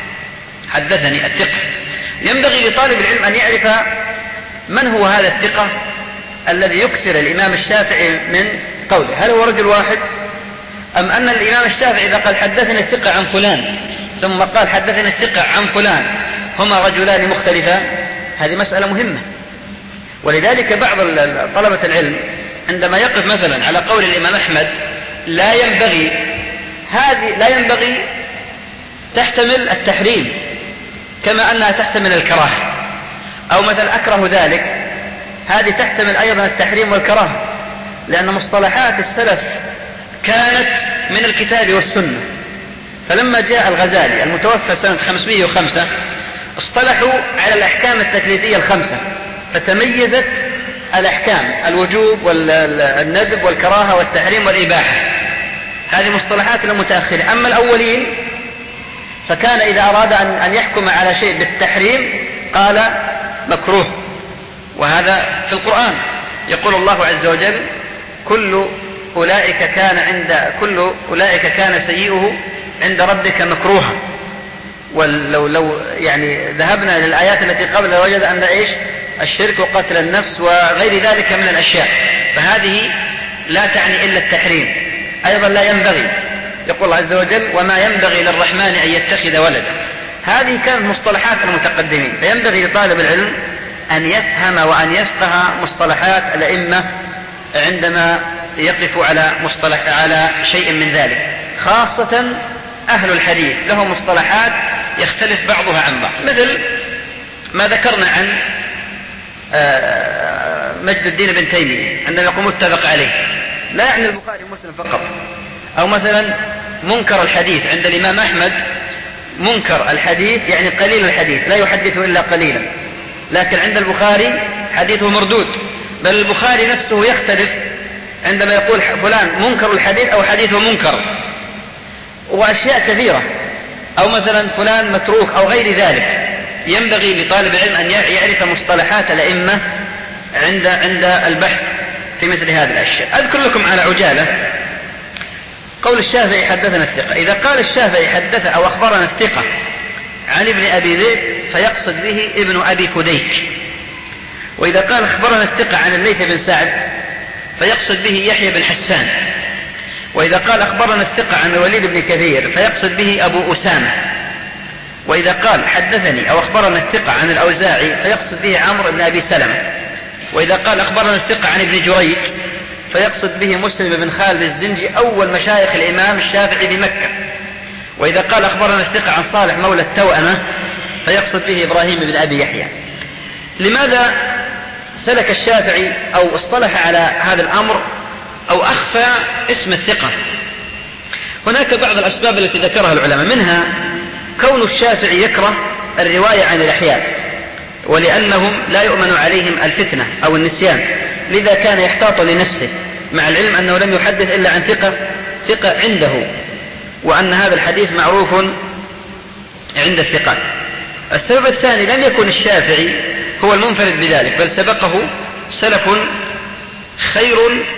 ينبغي لطالب العلم أن يعرف من هو هذا الثقة الذي يكثر الإمام الشافعي من قوله. هل هو رجل واحد، أم أن الإمام الشافعي إذا قال حدثني الثقة عن فلان ثم قال حدثني الثقة عن فلان هما رجلان مختلفان؟ هذه مسألة مهمة. ولذلك بعض طلبة العلم عندما يقف مثلا على قول الإمام أحمد لا ينبغي تحتمل التحريم كما أنها تحتمل الكراهة، أو مثلا أكره ذلك، هذه تحتمل أيضا التحريم والكراهة، لأن مصطلحات السلف كانت من الكتاب والسنة. فلما جاء الغزالي المتوفى سنة 505 اصطلحوا على الأحكام التكليفية الخمسة، فتميزت الأحكام: الوجوب والندب والكراهة والتحريم والإباحة. هذه مصطلحات المتأخرين. أما الأولين فكان إذا أراد أن يحكم على شيء بالتحريم قال مكروه. وهذا في القرآن يقول الله عز وجل: كل أولئك كان سيئه عند ربك مكروها. ولو يعني ذهبنا للآيات التي قبل لوجد أن الشرك وقتل النفس وغير ذلك من الأشياء، فهذه لا تعني إلا التحريم. أيضا لا ينبغي، يقول الله عز وجل: وما ينبغي للرحمن أن يتخذ ولدا. هذه كانت مصطلحات المتقدمين. فينبغي لطالب العلم أن يفهم وأن يفقه مصطلحات الأئمة عندما يقف على شيء من ذلك، خاصة أهل الحديث لهم مصطلحات يختلف بعضها عن بعض، مثل ما ذكرنا عن مجد الدين بن تيمية عندما يقول متفق عليه، لا يعني البخاري ومسلم فقط. أو مثلا منكر الحديث عند الإمام أحمد، منكر الحديث يعني قليل الحديث لا يحدث إلا قليلا، لكن عند البخاري حديثه مردود، بل البخاري نفسه يختلف عندما يقول فلان منكر الحديث أو حديثه منكر، وأشياء كثيرة. أو مثلا فلان متروك أو غير ذلك. ينبغي لطالب العلم أن يعرف مصطلحات الأئمة عند البحث في مثل هذه الأشياء. أذكر لكم على عجالة قول الشافعي حدثنا الثقة. إذا قال الشافعي حدث أو أخبرنا الثقة عن ابن أبي ذئب فيقصد به ابن أبي فديك، وإذا قال أخبرنا الثقة عن الليث بن سعد فيقصد به يحيى بن حسان، وإذا قال أخبرنا الثقة عن الوليد بن كثير فيقصد به أبو أسامة، وإذا قال حدثني أو أخبرنا الثقة عن الأوزاعي فيقصد به عمرو بن أبي سلمة، وإذا قال أخبرنا الثقة عن ابن جريج فيقصد به مسلم بن خالد الزنجي أول مشايخ الإمام الشافعي بمكة، وإذا قال أخبرنا الثقة عن صالح مولى التوأمة فيقصد به إبراهيم بن أبي يحيى. لماذا سلك الشافعي أو اصطلح على هذا الأمر أو أخفى اسم الثقة؟ هناك بعض الأسباب التي ذكرها العلماء، منها كون الشافعي يكره الرواية عن الأحياء، ولأنهم لا يؤمن عليهم الفتنة أو النسيان، لذا كان يحتاط لنفسه، مع العلم أنه لم يحدث إلا عن ثقة عنده، وأن هذا الحديث معروف عند الثقات. السبب الثاني، لم يكن الشافعي هو المنفرد بذلك، بل سبقه سلف خير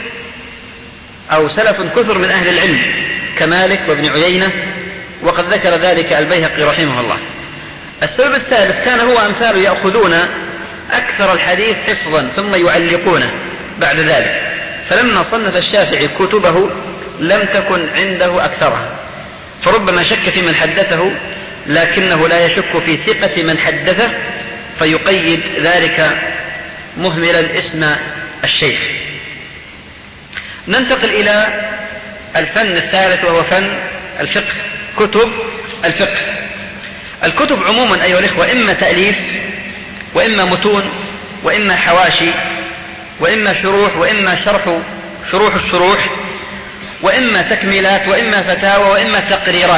أو سلف كثر من أهل العلم كمالك وابن عيينة، وقد ذكر ذلك البيهقي رحمه الله. السبب الثالث، كان هو أمثال يأخذون أكثر الحديث حفظا ثم يعلقونه بعد ذلك، فلما صنف الشافعي كتبه لم تكن عنده أكثرها، فربما شك في من حدثه لكنه لا يشك في ثقة من حدثه، فيقيد ذلك مهملا اسم الشيخ. ننتقل إلى الفن الثالث وهو فن الفقه، كتب الفقه. الكتب عموما أيها الإخوة إما تأليف وإما متون وإما حواشي وإما شروح وإما شروح الشروح وإما تكميلات وإما فتاوى وإما تقريرات.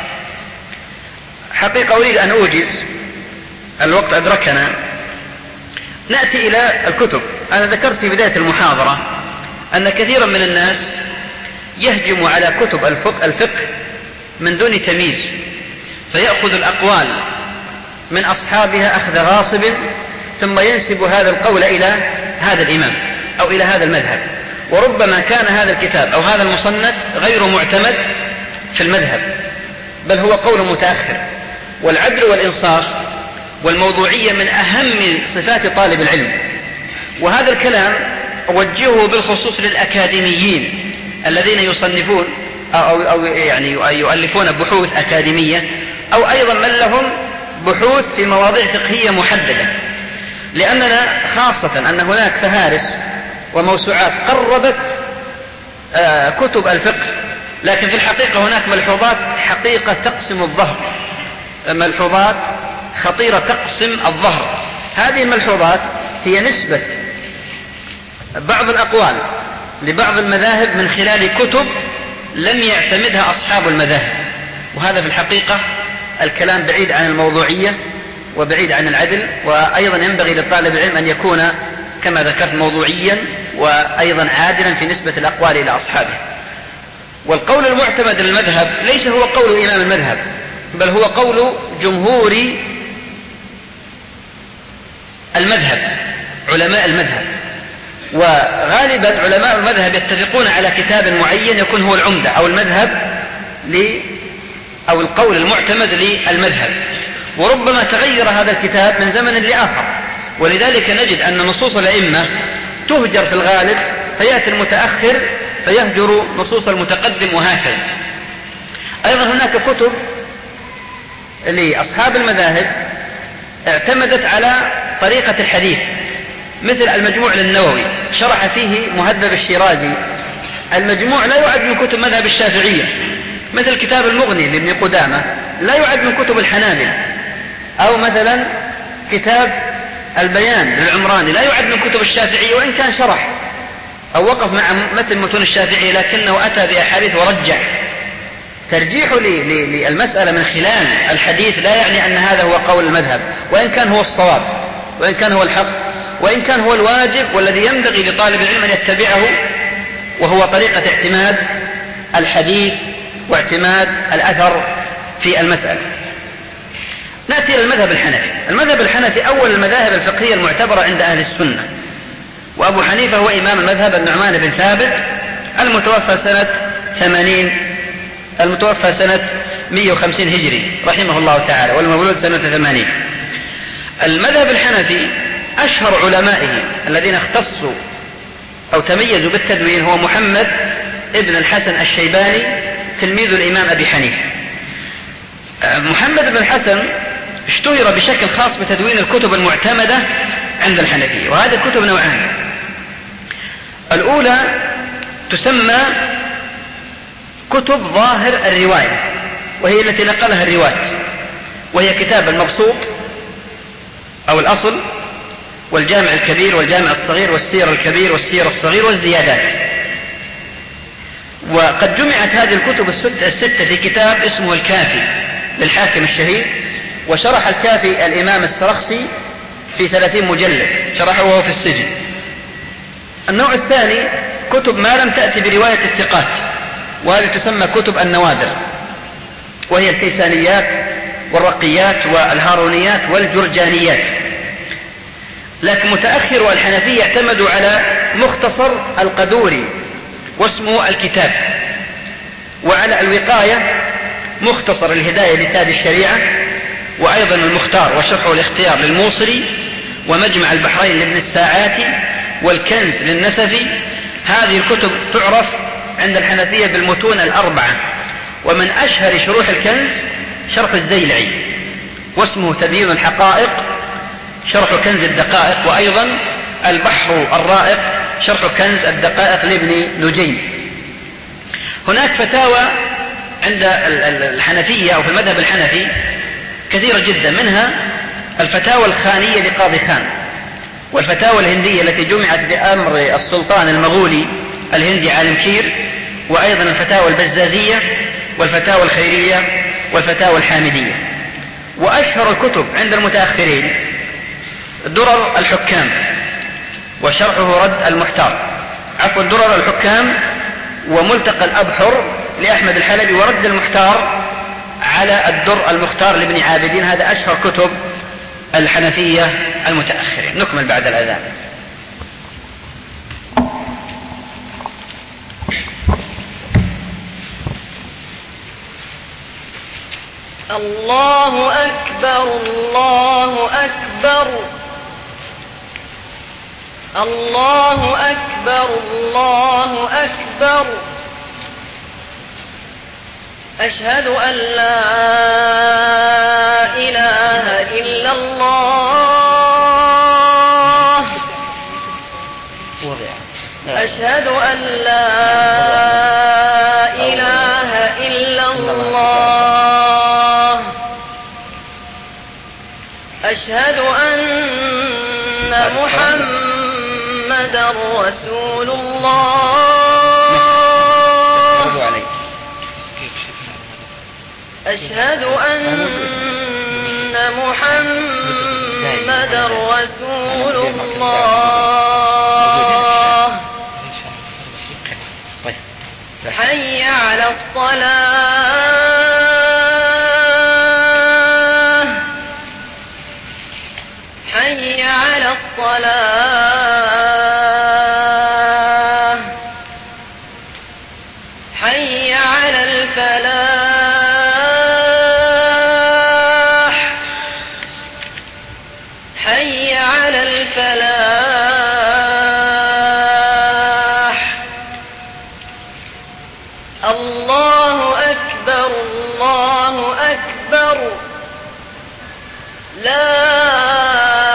حقيقة أريد أن أوجز، الوقت أدركنا، نأتي إلى الكتب. أنا ذكرت في بداية المحاضرة أن كثيرا من الناس يهجم على كتب الفقه من دون تمييز، فيأخذ الأقوال من أصحابها أخذ غاصب، ثم ينسب هذا القول إلى هذا الإمام أو إلى هذا المذهب، وربما كان هذا الكتاب أو هذا المصنف غير معتمد في المذهب، بل هو قول متأخر. والعدل والإنصاف والموضوعية من أهم صفات طالب العلم، وهذا الكلام أوجهه بالخصوص للأكاديميين الذين يصنفون أو يعني يؤلفون بحوث أكاديمية، أو أيضا من لهم بحوث في مواضيع فقهية محددة، لأننا خاصة أن هناك فهارس وموسوعات قربت كتب الفقه، لكن في الحقيقة هناك ملحوظات حقيقة تقسم الظهر، ملحوظات خطيرة تقسم الظهر. هذه الملحوظات هي نسبة بعض الأقوال لبعض المذاهب من خلال كتب لم يعتمدها أصحاب المذاهب، وهذا في الحقيقة الكلام بعيد عن الموضوعية وبعيد عن العدل، وأيضا ينبغي للطالب العلم أن يكون كما ذكرت موضوعيا وأيضا عادلا في نسبة الأقوال إلى أصحابه. والقول المعتمد للمذهب ليس هو قول إمام المذهب، بل هو قول جمهور المذهب، علماء المذهب. وغالبا علماء المذهب يتفقون على كتاب معين يكون هو العمدة أو المذهب أو القول المعتمد للمذهب، وربما تغير هذا الكتاب من زمن لآخر، ولذلك نجد أن نصوص الأئمة تهجر في الغالب، فيأتي المتأخر فيهجر نصوص المتقدم، وهكذا. أيضا هناك كتب لأصحاب المذاهب اعتمدت على طريقة الحديث، مثل المجموع للنووي، شرح فيه مهذب الشيرازي المجموع لا يعد من كتب مذهب الشافعية، مثل كتاب المغني لابن قدامة لا يعد من كتب الحنابلة، أو مثلا كتاب البيان للعمراني لا يعد من كتب الشافعية، وإن كان شرح أو وقف مع متن متون الشافعية لكنه أتى بأحاديث ورجح. ترجيحه للمسألة من خلال الحديث لا يعني أن هذا هو قول المذهب، وإن كان هو الصواب، وإن كان هو الحق، وإن كان هو الواجب والذي ينبغي لطالب العلم أن يتبعه، وهو طريقة اعتماد الحديث واعتماد الأثر في المسألة. نأتي إلى المذهب الحنفي. المذهب الحنفي أول المذاهب الفقهية المعتبرة عند أهل السنة، وأبو حنيفة هو إمام المذهب النعمان بن ثابت المتوفى سنة 150 هجري رحمه الله تعالى، والمولود سنة 80. المذهب الحنفي أشهر علمائه الذين اختصوا أو تميزوا بالتدوين هو محمد ابن الحسن الشيباني تلميذ الإمام أبي حنيفة. محمد بن الحسن اشتهر بشكل خاص بتدوين الكتب المعتمدة عند الحنفية، وهذه الكتب نوعان. الأولى تسمى كتب ظاهر الرواية، وهي التي نقلها الرواة، وهي كتاب المبسوط أو الأصل، والجامع الكبير، والجامع الصغير، والسير الكبير، والسير الصغير، والزيادات. وقد جمعت هذه الكتب الستة في كتاب اسمه الكافي للحاكم الشهيد، وشرح الكافي الإمام السرخسي في 30 مجلد، شرحه وهو في السجن. النوع الثاني كتب ما لم تأتي برواية الثقات، وهذه تسمى كتب النوادر، وهي الكيسانيات والرقيات والهارونيات والجرجانيات. لكن متأخر الحنفية اعتمدوا على مختصر القدوري واسمه الكتاب، وعلى الوقاية مختصر الهداية لتاج الشريعة، وأيضا المختار وشرحه الاختيار للموصلي، ومجمع البحرين لابن الساعاتي، والكنز للنسفي. هذه الكتب تعرف عند الحنفية بالمتون الأربعة، ومن أشهر شروح الكنز شرح الزيلعي، واسمه تبيين الحقائق شرح كنز الدقائق، وأيضا البحر الرائق شرح كنز الدقائق لابن نجيم. هناك فتاوى عند الحنفية أو في المذهب الحنفي كثيرة جدا، منها الفتاوى الخانية لقاضي خان، والفتاوى الهندية التي جمعت بأمر السلطان المغولي الهندي عالم كير، وأيضا الفتاوى البزازية، والفتاوى الخيرية، والفتاوى الحامدية. وأشهر الكتب عند المتأخرين درر الحكام وشرحه رد المحتار، درر الحكام وملتقى الأبحر لأحمد الحلبي، ورد المحتار على الدر المختار لابن عابدين. هذا أشهر كتب الحنفية المتأخرين. نكمل بعد الأذان. الله أكبر الله أكبر الله أكبر الله أكبر. أشهد أن لا إله إلا الله. أشهد أن لا إله إلا الله. أشهد أن محمدا رسول الله. أشهد أن محمدا رسول الله. حي على الصلاة. حي على الصلاة. حي على الفلاح. حي على الفلاح. الله أكبر الله أكبر. لا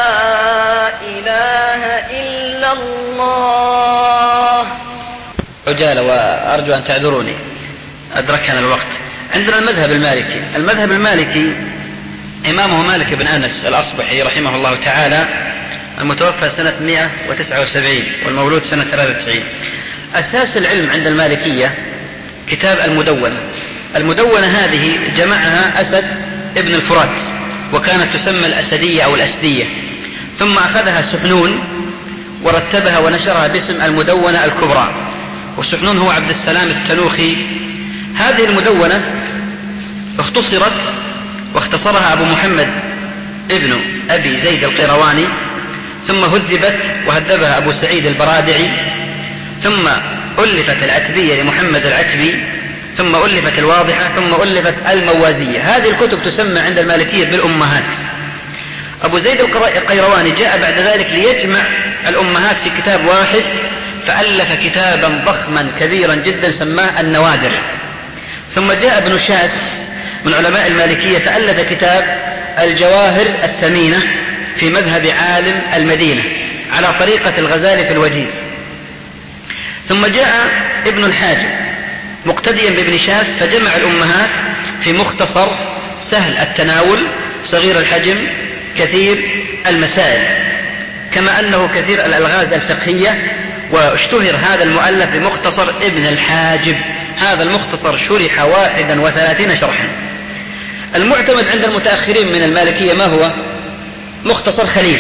إله إلا الله. عجالة وأرجو أن تعذروني أدركنا الوقت. عندنا المذهب المالكي إمامه مالك بن أنس الأصبحي رحمه الله تعالى، المتوفى سنة 179 والمولود سنة 93. أساس العلم عند المالكية كتاب المدونة هذه جمعها أسد ابن الفرات، وكانت تسمى الأسدية أو الأسدية، ثم أخذها سحنون ورتبها ونشرها باسم المدونة الكبرى، وسحنون هو عبد السلام التنوخي. هذه المدونة اختصرت واختصرها أبو محمد ابن أبي زيد القيرواني، ثم وهذبها أبو سعيد البرادعي، ثم ألفت العتبية لمحمد العتبي، ثم ألفت الواضحة، ثم ألفت الموازية. هذه الكتب تسمى عند المالكية بالأمهات. أبو زيد القيرواني جاء بعد ذلك ليجمع الأمهات في كتاب واحد، فألف كتابا ضخما كبيرا جدا سماه النوادر. ثم جاء ابن شاس من علماء المالكية فألف كتاب الجواهر الثمينة في مذهب عالم المدينة على طريقة الغزالي في الوجيز. ثم جاء ابن الحاجب مقتديا بابن شاس فجمع الأمهات في مختصر سهل التناول صغير الحجم كثير المسائل، كما أنه كثير الألغاز الفقهية، واشتهر هذا المؤلف بمختصر ابن الحاجب. هذا المختصر شرح 31 شرحا. المعتمد عند المتأخرين من المالكية ما هو؟ مختصر خليل.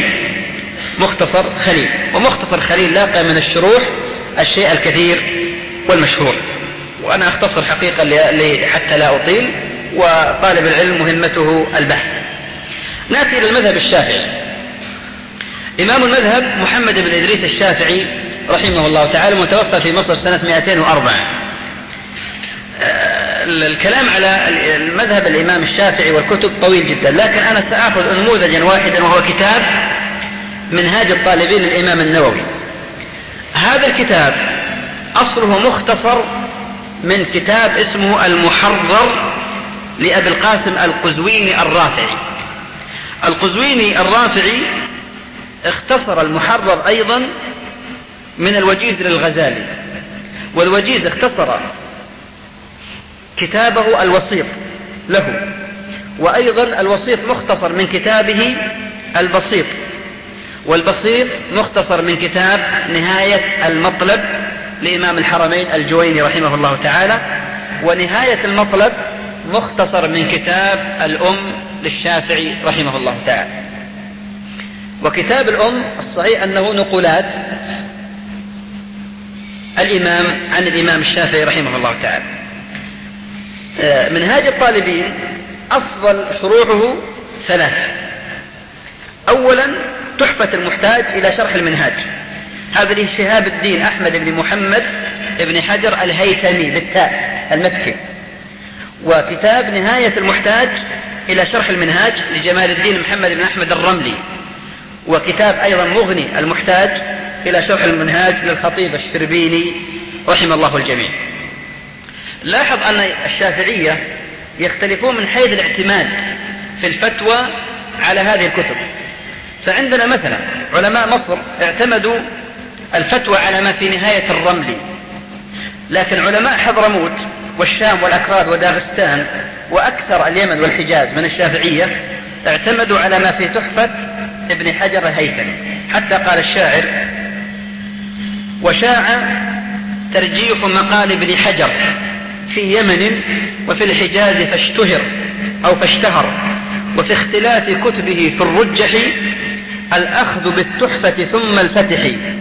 ومختصر خليل لاقى من الشروح الشيء الكثير والمشهور، وأنا أختصر حقيقة حتى لا أطيل، وطالب العلم مهمته البحث. نأتي إلى المذهب الشافعي. إمام المذهب محمد بن إدريس الشافعي رحمه الله تعالى، متوفى في مصر سنة 204. الكلام على المذهب الإمام الشافعي والكتب طويل جدا، لكن أنا سأخذ نموذجا واحدا وهو كتاب منهاج الطالبين للإمام النووي. هذا الكتاب أصله مختصر من كتاب اسمه المحرر لأبي القاسم القزويني الرافعي. القزويني الرافعي اختصر المحرر أيضا من الوجيز للغزالي، والوجيز اختصر كتابه الوسيط له، وأيضا الوسيط مختصر من كتابه البسيط، والبسيط مختصر من كتاب نهاية المطلب لإمام الحرمين الجويني رحمه الله تعالى، ونهاية المطلب مختصر من كتاب الأم للشافعي رحمه الله تعالى. وكتاب الأم الصحيح أنه نقولات الإمام عن الإمام الشافعي رحمه الله تعالى. منهاج الطالبين أفضل شروحه 3. أولا تحفة المحتاج إلى شرح المنهاج، هذا له شهاب الدين أحمد بن محمد بن حجر الهيثمي بالتاء المكي. وكتاب نهاية المحتاج إلى شرح المنهاج لجمال الدين محمد بن أحمد الرملي. وكتاب أيضا مغني المحتاج إلى شرح المنهاج للخطيب الشربيني رحم الله الجميع. لاحظ أن الشافعية يختلفون من حيث الاعتماد في الفتوى على هذه الكتب. فعندنا مثلا علماء مصر اعتمدوا الفتوى على ما في نهاية الرملي، لكن علماء حضرموت والشام والأكراد وداغستان وأكثر اليمن والحجاز من الشافعية اعتمدوا على ما في تحفة ابن حجر الهيثمي، حتى قال الشاعر: وشاع ترجيح مقال ابن حجر في يمن وفي الحجاز فاشتهر، وفي اختلاف كتبه في الرجح الأخذ بالتحفة ثم الفتح،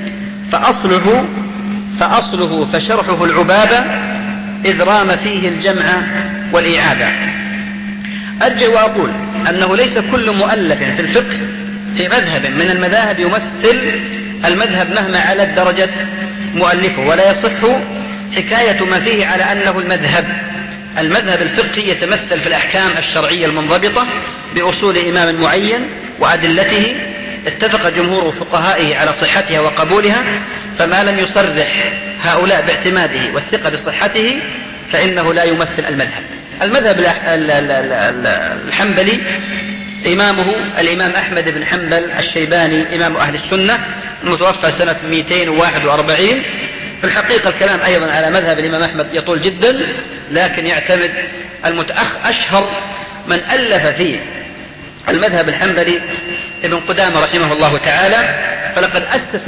فأصله فشرحه العبابة إذ رام فيه الجمع والإعادة. أرجع وأقول أنه ليس كل مؤلف في الفقه في مذهب من المذاهب يمثل المذهب مهما علت درجة مؤلفه، ولا يصح حكاية ما فيه على أنه المذهب الفقهي يتمثل في الأحكام الشرعية المنضبطة بأصول إمام معين وأدلته اتفق جمهور فقهائه على صحتها وقبولها، فما لم يصرح هؤلاء باعتماده والثقة بصحته فإنه لا يمثل المذهب الحنبلي إمامه الإمام أحمد بن حنبل الشيباني إمام أهل السنة المتوفى سنة 241. في الحقيقة الكلام أيضا على مذهب الإمام أحمد يطول جدا، لكن يعتمد أشهر من ألف فيه المذهب الحنبلي ابن قدامة رحمه الله تعالى، فلقد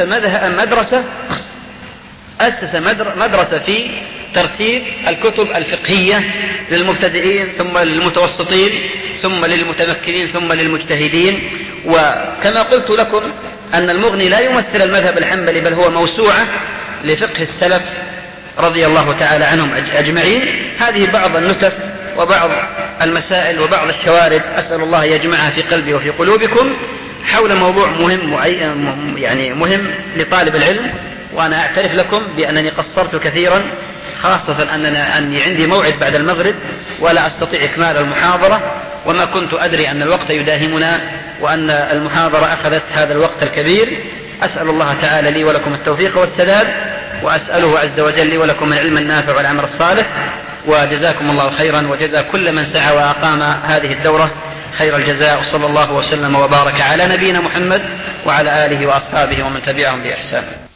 أسس مدرسة في ترتيب الكتب الفقهية للمبتدئين ثم للمتوسطين ثم للمتمكنين ثم للمجتهدين. وكما قلت لكم أن المغني لا يمثل المذهب الحنبلي، بل هو موسوعة لفقه السلف رضي الله تعالى عنهم أجمعين. هذه بعض النتف وبعض المسائل وبعض الشوارد، أسأل الله يجمعها في قلبي وفي قلوبكم حول موضوع مهم لطالب العلم. وأنا أعترف لكم بأنني قصرت كثيرا، خاصة أني عندي موعد بعد المغرب ولا أستطيع إكمال المحاضرة، وما كنت أدري أن الوقت يداهمنا وأن المحاضرة أخذت هذا الوقت الكبير. أسأل الله تعالى لي ولكم التوفيق والسداد، وأسأله عز وجل لي ولكم العلم النافع والعمل الصالح. وجزاكم الله خيرا، وجزا كل من سعى وأقام هذه الدورة خير الجزاء، وصلى الله وسلم وبارك على نبينا محمد وعلى آله وأصحابه ومن تبعهم بإحسان.